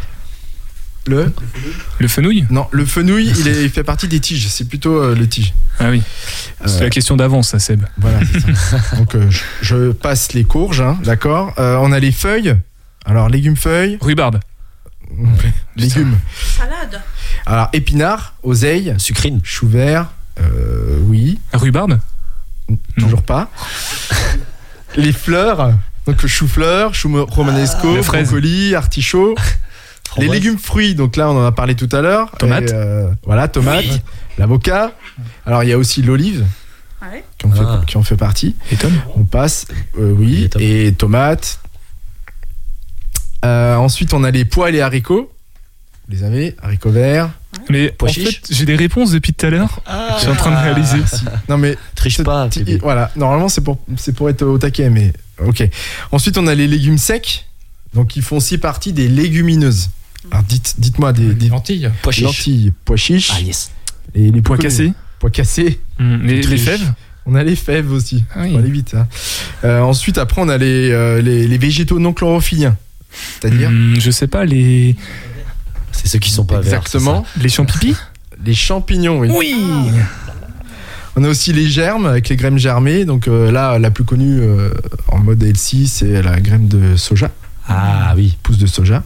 Le Le fenouil. Non, le fenouil, il, est, il fait partie des tiges. C'est plutôt euh, le tige. Ah oui. C'est Euh, la question d'avance, ça, Seb. Voilà, c'est ça. Donc, euh, je, je passe les courges, hein, d'accord. Euh, on a les feuilles. Alors, légumes feuilles. Rhubarbe. Légumes. Salade. Alors, épinards, oseille, Sucrine. chou vert. Euh, oui. Rhubarbe. Toujours pas. Les fleurs. Donc, chou-fleur, chou romanesco, La fraise. brocoli, artichaut. Les légumes fruits, donc là on en a parlé tout à l'heure. Tomate. Et, euh, voilà, tomate, Oui. l'avocat. Alors il y a aussi l'olive Ouais. qui en, fait, Ah. qui en fait partie. Et Tom. On passe, euh, oui, Et tomates. et tomates. Euh, ensuite on a les pois et les haricots. Vous les avez, haricots verts. Mais Pois en chiche. fait, j'ai des réponses depuis tout à l'heure. Je suis en train de réaliser. Non mais Triche pas. ti- Philippe. voilà, normalement c'est pour, c'est pour être au taquet, mais ok. Ensuite on a les légumes secs. Donc ils font aussi partie des légumineuses. Alors dites, dites-moi des, des lentilles. Pois chiche. lentilles, pois chiches. Ah yes. Et les Pois plus connus. cassés. Pois cassés. Mmh. Les, les Triche. fèves. On a les fèves aussi. Ah oui. Faut aller vite. Hein. Euh, ensuite, après, on a les, euh, les, les végétaux non chlorophylliens. C'est-à-dire Mmh, je sais pas, les, C'est ceux qui sont pas verts. exactement les champignons. les champignons. Oui. Oui. On a aussi les germes avec les graines germées. Donc euh, là, la plus connue euh, en mode healthy, c'est la graine de soja, c'est ça. Ah oui. pousse de soja.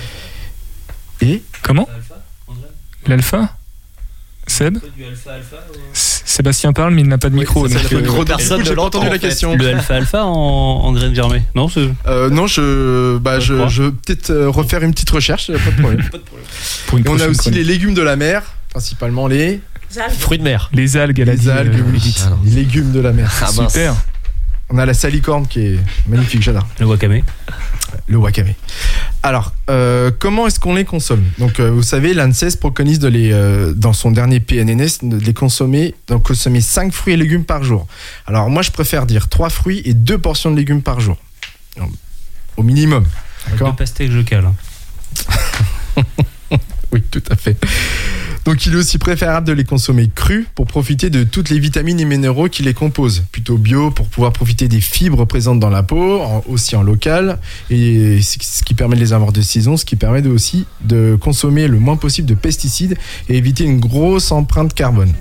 Et Comment L'alpha Seb S- Sébastien parle, mais il n'a pas de micro. ça, ça donc, fait euh, gros personne J'ai ne pas l'entend, entendu en la fait. question. Le alpha-alpha en, en graines germées. Non, c'est. Euh, non, je, bah, Je je, crois. je vais peut-être euh, refaire une petite recherche. Pas de problème. pour une Et on a prochaine aussi chronique. les légumes de la mer, principalement les, Fruits de mer. Les algues, elle a les dit, algues, euh, oui, Edith. Ah non. les légumes de la mer. Ah, mince. Super. On a la salicorne qui est magnifique, j'adore. Le wakame. Le wakame. Alors, euh, comment est-ce qu'on les consomme ? Donc, euh, vous savez, l'ANSES préconise de les, euh, dans son dernier P N N S de les consommer, d'en consommer cinq fruits et légumes par jour. Alors, moi, je préfère dire trois fruits et deux portions de légumes par jour. Au minimum. D'accord ? Deux pastèques, je cale. hein. Oui, tout à fait. Donc, il est aussi préférable de les consommer crus pour profiter de toutes les vitamines et minéraux qui les composent. Plutôt bio pour pouvoir profiter des fibres présentes dans la peau, en- aussi en local, et ce ce qui permet de les avoir de saison, ce qui permet de aussi de consommer le moins possible de pesticides et éviter une grosse empreinte carbone.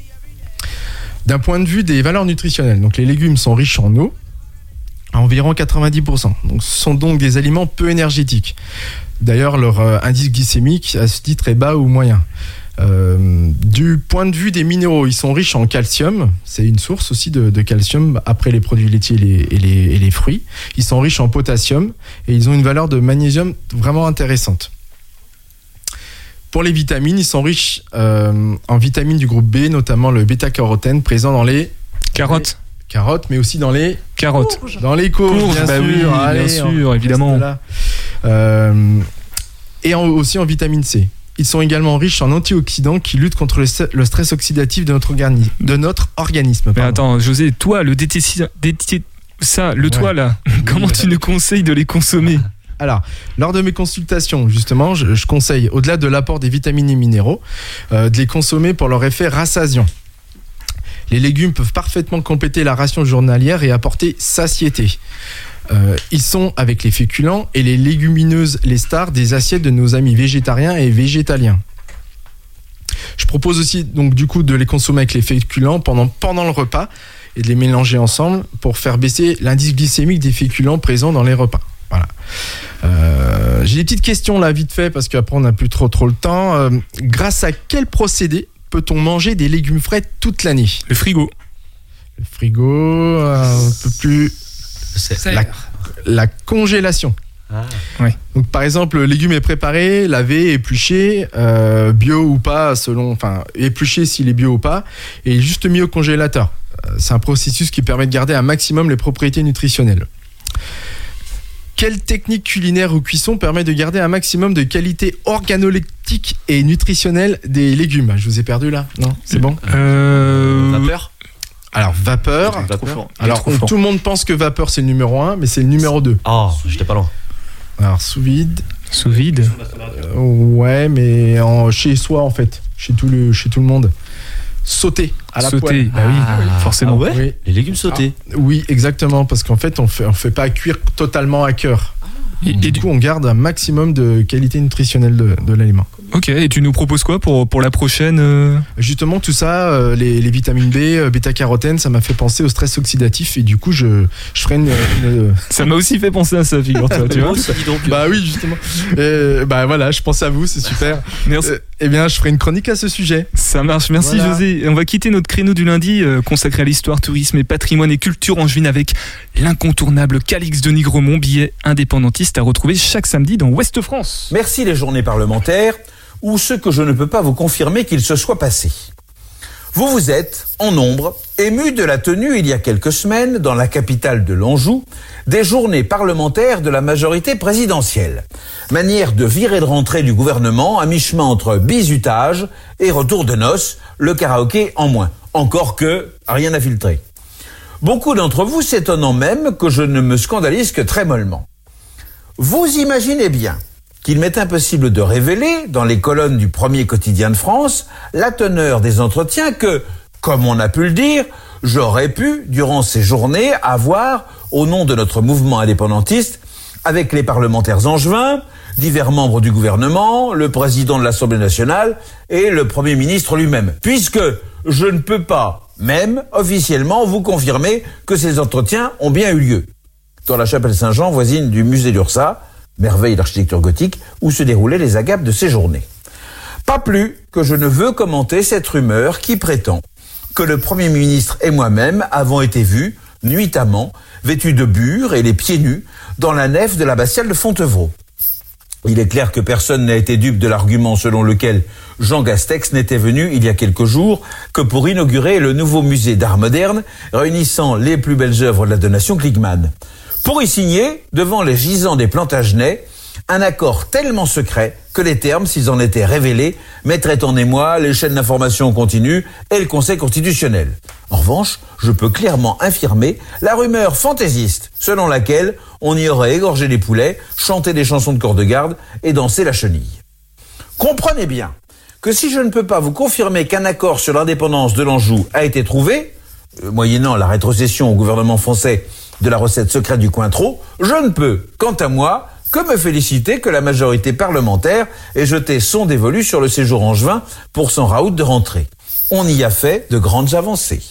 D'un point de vue des valeurs nutritionnelles, donc les légumes sont riches en eau, à environ quatre-vingt-dix pour cent. Donc, ce sont donc des aliments peu énergétiques. D'ailleurs, leur euh, indice glycémique à ce titre est bas ou moyen. Euh, du point de vue des minéraux, ils sont riches en calcium, c'est une source aussi de, de calcium après les produits laitiers et les, et, les, et les fruits. Ils sont riches en potassium et ils ont une valeur de magnésium vraiment intéressante. Pour les vitamines, ils sont riches euh, en vitamines du groupe B, notamment le bêta-carotène présent dans les carottes. Les carottes, mais aussi dans les carottes. Courges. Dans les courges, courges bien bah sûr. Oui, Allez, bien sûr, évidemment. Euh, et en, aussi en vitamine C. Ils sont également riches en antioxydants qui luttent contre le, le stress oxydatif de notre, organi- de notre organisme. Mais attends, José, toi, le déti- déti- ça, le ouais. toi là, comment tu nous conseilles de les consommer ? Alors, lors de mes consultations, justement, je, je conseille, au-delà de l'apport des vitamines et minéraux, euh, de les consommer pour leur effet rassasiant. Les légumes peuvent parfaitement compléter la ration journalière et apporter satiété. Euh, ils sont, avec les féculents et les légumineuses, les stars des assiettes de nos amis végétariens et végétaliens. Je propose aussi, donc, du coup, de les consommer avec les féculents pendant, pendant le repas et de les mélanger ensemble pour faire baisser l'indice glycémique des féculents présents dans les repas. Voilà. Euh, j'ai des petites questions là, vite fait, parce qu'après on n'a plus trop trop le temps. Euh, grâce à quel procédé peut-on manger des légumes frais toute l'année ? Le frigo. Le frigo, euh, un peu plus. La, la congélation. Ah. Ouais. Donc par exemple, le légume est préparé, lavé, épluché, euh, bio ou pas, selon, enfin épluché s'il est bio ou pas, et juste mis au congélateur. Euh, c'est un processus qui permet de garder un maximum les propriétés nutritionnelles. Quelle technique culinaire ou cuisson permet de garder un maximum de qualité organoleptique et nutritionnelle des légumes ? Je vous ai perdu là ? Non ? C'est bon ? euh... Vapeur ? Alors, vapeur. vapeur. Alors, on, tout le monde pense que vapeur c'est le numéro un, mais c'est le numéro deux. Oh, j'étais pas loin. Alors, sous vide. Sous vide ? euh, Ouais, mais en, chez soi en fait. Chez tout le, chez tout le monde. Sauter à la sauter, poêle. Bah oui, ah, forcément. Ah ouais oui. Les légumes sautés. Ah, oui, exactement, parce qu'en fait, on fait, on fait pas cuire totalement à cœur. Et, et du coup, on garde un maximum de qualité nutritionnelle de, de l'aliment. Ok, et tu nous proposes quoi pour, pour la prochaine euh... Justement, tout ça, euh, les, les vitamines B, euh, bêta-carotène, ça m'a fait penser au stress oxydatif et du coup, je, je ferai une, une... Ça m'a aussi fait penser à ça, figure-toi, tu vois. Aussi, donc. Bah oui, justement. Et, bah voilà, je pense à vous, c'est super. Merci. Euh, eh bien, je ferai une chronique à ce sujet. Ça marche, merci voilà. José. On va quitter notre créneau du lundi euh, consacré à l'histoire, tourisme et patrimoine et culture angevine avec l'incontournable Calix de Nigremont, billet indépendantiste à retrouver chaque samedi dans Ouest France. Merci les journées parlementaires, ou ce que je ne peux pas vous confirmer qu'il se soit passé. Vous vous êtes, en nombre, ému de la tenue il y a quelques semaines, dans la capitale de l'Anjou, des journées parlementaires de la majorité présidentielle. Manière de virer de rentrée du gouvernement à mi-chemin entre bizutage et retour de noces, le karaoké en moins. Encore que, rien à filtrer. Beaucoup d'entre vous s'étonnant même que je ne me scandalise que très mollement. Vous imaginez bien qu'il m'est impossible de révéler, dans les colonnes du premier quotidien de France, la teneur des entretiens que, comme on a pu le dire, j'aurais pu, durant ces journées, avoir, au nom de notre mouvement indépendantiste, avec les parlementaires angevins, divers membres du gouvernement, le président de l'Assemblée nationale et le Premier ministre lui-même. Puisque je ne peux pas, même officiellement, vous confirmer que ces entretiens ont bien eu lieu. Dans la chapelle Saint-Jean, voisine du musée d'Ursa, merveille d'architecture gothique, où se déroulaient les agapes de ces journées. Pas plus que je ne veux commenter cette rumeur qui prétend que le Premier ministre et moi-même avons été vus, nuitamment, vêtus de bure et les pieds nus, dans la nef de l'abbatiale de Fontevraud. Il est clair que personne n'a été dupe de l'argument selon lequel Jean Gastex n'était venu il y a quelques jours que pour inaugurer le nouveau musée d'art moderne réunissant les plus belles œuvres de la donation Kligman. Pour y signer, devant les gisants des Plantagenets, un accord tellement secret que les termes, s'ils en étaient révélés, mettraient en émoi les chaînes d'information continue et le Conseil constitutionnel. En revanche, je peux clairement infirmer la rumeur fantaisiste selon laquelle on y aurait égorgé les poulets, chanté des chansons de corps de garde et dansé la chenille. Comprenez bien que si je ne peux pas vous confirmer qu'un accord sur l'indépendance de l'Anjou a été trouvé, euh, moyennant la rétrocession au gouvernement français de la recette secrète du Cointreau, je ne peux, quant à moi, que me féliciter que la majorité parlementaire ait jeté son dévolu sur le séjour angevin pour son raout de rentrée. On y a fait de grandes avancées.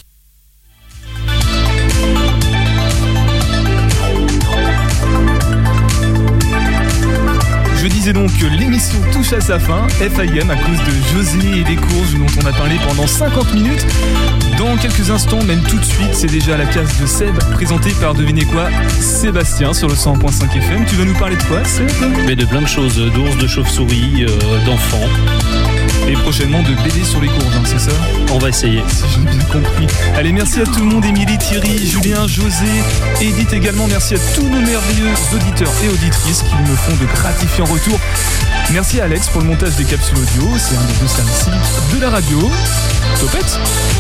Je disais donc que l'émission l'émission touche à sa fin. F I M à cause de José et des courges dont on a parlé pendant cinquante minutes. Dans quelques instants, même tout de suite, c'est déjà la case de Seb, présentée par, devinez quoi, Sébastien sur le cent un point cinq F M. Tu vas nous parler de quoi, Seb? Mais de plein de choses, d'ours, de chauves-souris, euh, d'enfants. Et prochainement de B D sur les courges, hein, c'est ça? On va essayer. Si j'ai bien compris. Allez, merci à tout le monde, Émilie, Thierry, Julien, José, Edith également. Merci à tous nos merveilleux auditeurs et auditrices qui me font de gratifiants retours. Merci à Alex pour le montage des capsules audio. C'est un des deux services de la radio. Topette.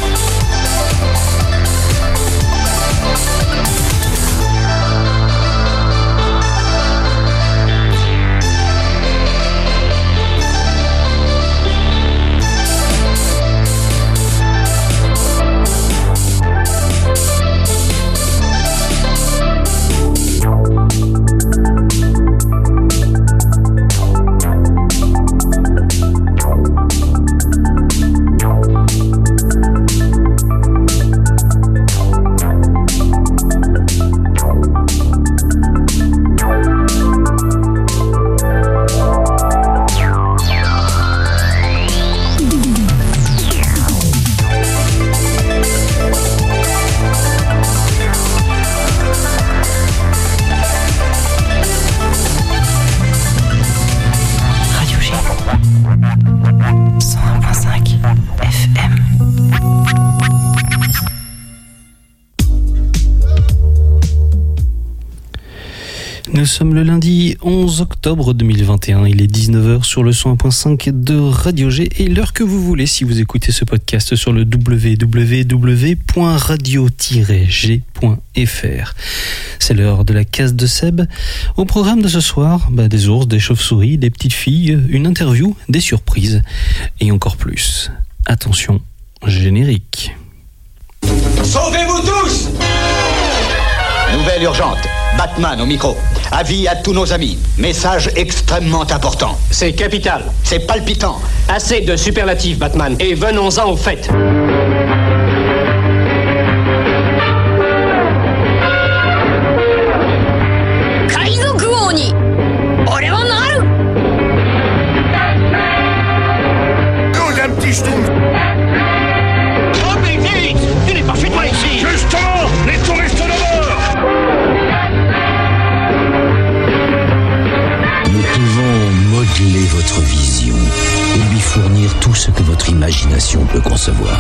Nous sommes le lundi onze octobre deux mille vingt et un, il est dix-neuf heures sur le cent un point cinq de Radio G et l'heure que vous voulez si vous écoutez ce podcast sur le w w w point radio tiret g point f r. C'est l'heure de la case de Seb. Au programme de ce soir, bah, des ours, des chauves-souris, des petites filles, une interview, des surprises et encore plus. Attention, générique. Sauvez-vous tous! Nouvelle urgente. Batman au micro. Avis à tous nos amis. Message extrêmement important. C'est capital. C'est palpitant. Assez de superlatifs, Batman. Et venons-en au fait. Nous, un petit schtroumpf. Oh, mais vite! Tu n'es pas chez toi ici! Justement, les touristes d'abord! Nous pouvons modeler votre vision et lui fournir tout ce que votre imagination peut concevoir.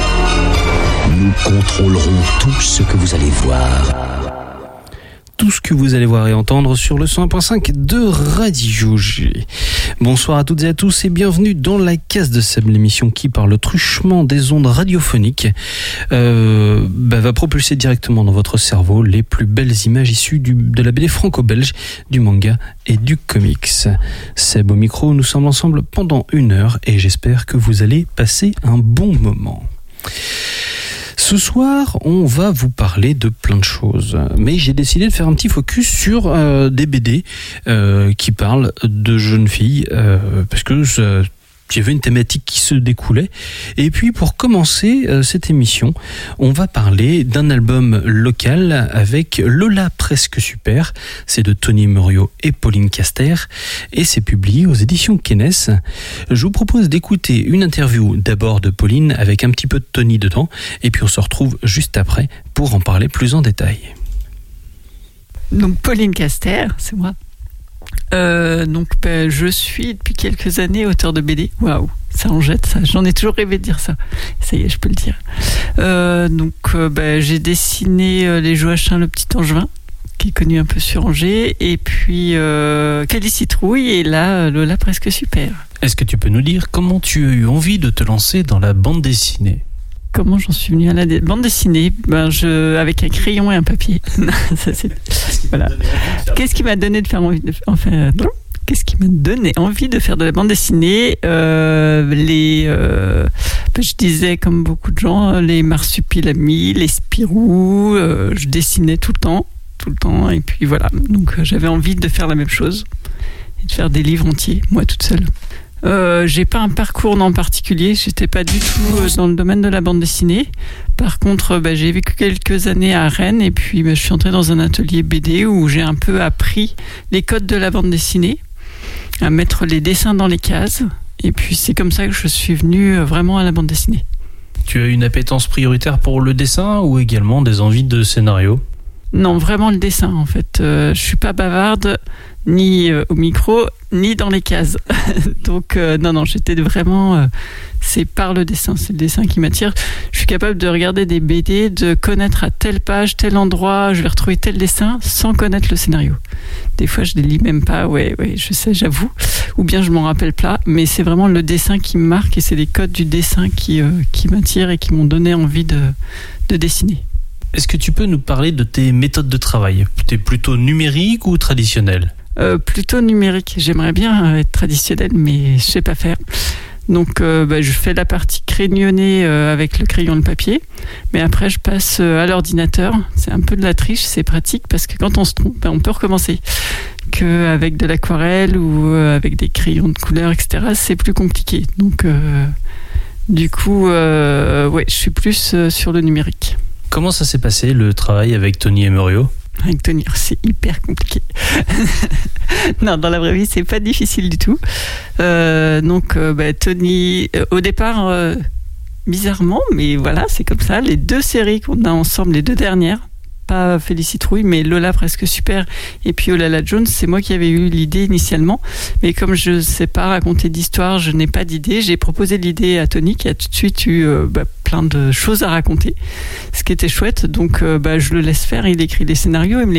Nous contrôlerons tout ce que vous allez voir. Tout ce que vous allez voir et entendre sur le cent un point cinq de Radio G. Bonsoir à toutes et à tous et bienvenue dans la case de Seb, l'émission qui, par le truchement des ondes radiophoniques, euh, bah, va propulser directement dans votre cerveau les plus belles images issues du, de la B D franco-belge, du manga et du comics. Seb au micro, nous sommes ensemble pendant une heure et j'espère que vous allez passer un bon moment. Ce soir, on va vous parler de plein de choses, mais j'ai décidé de faire un petit focus sur euh, des B D euh, qui parlent de jeunes filles, euh, parce que ça, il y avait une thématique qui se découlait. Et puis pour commencer euh, cette émission, on va parler d'un album local avec Lola Presque Super. C'est de Tony Muriot et Pauline Caster et c'est publié aux éditions Kenes. Je vous propose d'écouter une interview d'abord de Pauline avec un petit peu de Tony dedans et puis on se retrouve juste après pour en parler plus en détail. Donc Pauline Caster, c'est moi. Euh, donc ben, je suis depuis quelques années auteur de B D. Waouh, ça en jette ça. J'en ai toujours rêvé de dire ça. Ça y est, je peux le dire. Euh, donc euh, ben, j'ai dessiné euh, Les Joachim le Petit Angevin, qui est connu un peu sur Angers, et puis euh, Cali Citrouille et là Lola Presque Super. Est-ce que tu peux nous dire comment tu as eu envie de te lancer dans la bande dessinée ? Comment j'en suis venue à la dé- bande dessinée? Ben je avec un crayon et un papier. Ça, c'est... Voilà. Qu'est-ce qui m'a donné de faire envie de enfin qu'est-ce qui m'a donné envie de faire de la bande dessinée? euh, Les euh, ben, je disais comme beaucoup de gens les marsupilamis, les Spirou. Euh, je dessinais tout le temps, tout le temps et puis voilà. Donc euh, j'avais envie de faire la même chose et de faire des livres entiers, moi toute seule. Euh, j'ai pas un parcours en particulier, j'étais pas du tout dans le domaine de la bande dessinée. Par contre, bah, j'ai vécu quelques années à Rennes et puis bah, je suis entrée dans un atelier B D où j'ai un peu appris les codes de la bande dessinée. à mettre les dessins dans les cases. Et puis c'est comme ça que je suis venue vraiment à la bande dessinée. Tu as une appétence prioritaire pour le dessin ou également des envies de scénario ? Non, vraiment le dessin en fait. Euh, je suis pas bavarde ni euh, au micro ni dans les cases. Donc euh, non non, j'étais vraiment euh, c'est par le dessin, c'est le dessin qui m'attire. Je suis capable de regarder des B D, de connaître à telle page, tel endroit, je vais retrouver tel dessin sans connaître le scénario. Des fois je les lis même pas, ouais ouais, je sais, j'avoue, ou bien je m'en rappelle pas, mais c'est vraiment le dessin qui me marque et c'est les codes du dessin qui euh, qui m'attirent et qui m'ont donné envie de de dessiner. Est-ce que tu peux nous parler de tes méthodes de travail ? T'es plutôt numérique ou traditionnel ? euh, Plutôt numérique. J'aimerais bien être traditionnel, mais je sais pas faire. Donc, euh, bah, je fais la partie crayonnée euh, avec le crayon et le papier, mais après je passe euh, à l'ordinateur. C'est un peu de la triche, c'est pratique parce que quand on se trompe, bah, on peut recommencer. Qu'avec de l'aquarelle ou euh, avec des crayons de couleur, et cetera, c'est plus compliqué. Donc, euh, du coup, euh, ouais, je suis plus euh, sur le numérique. Comment ça s'est passé le travail avec Tony et Murio ? Avec Tony, c'est hyper compliqué. Non, dans la vraie vie, c'est pas difficile du tout. Euh, donc, euh, bah, Tony, euh, au départ, euh, bizarrement, mais voilà, c'est comme ça. Les deux séries qu'on a ensemble, les deux dernières, pas Félicitrouille, mais Lola presque super, et puis Olala Jones, c'est moi qui avais eu l'idée initialement. Mais comme je ne sais pas raconter d'histoire, je n'ai pas d'idée. J'ai proposé l'idée à Tony, qui a tout de suite eu euh, bah, plein de choses à raconter, ce qui était chouette. Donc, euh, bah, je le laisse faire. Il écrit des scénarios, il me les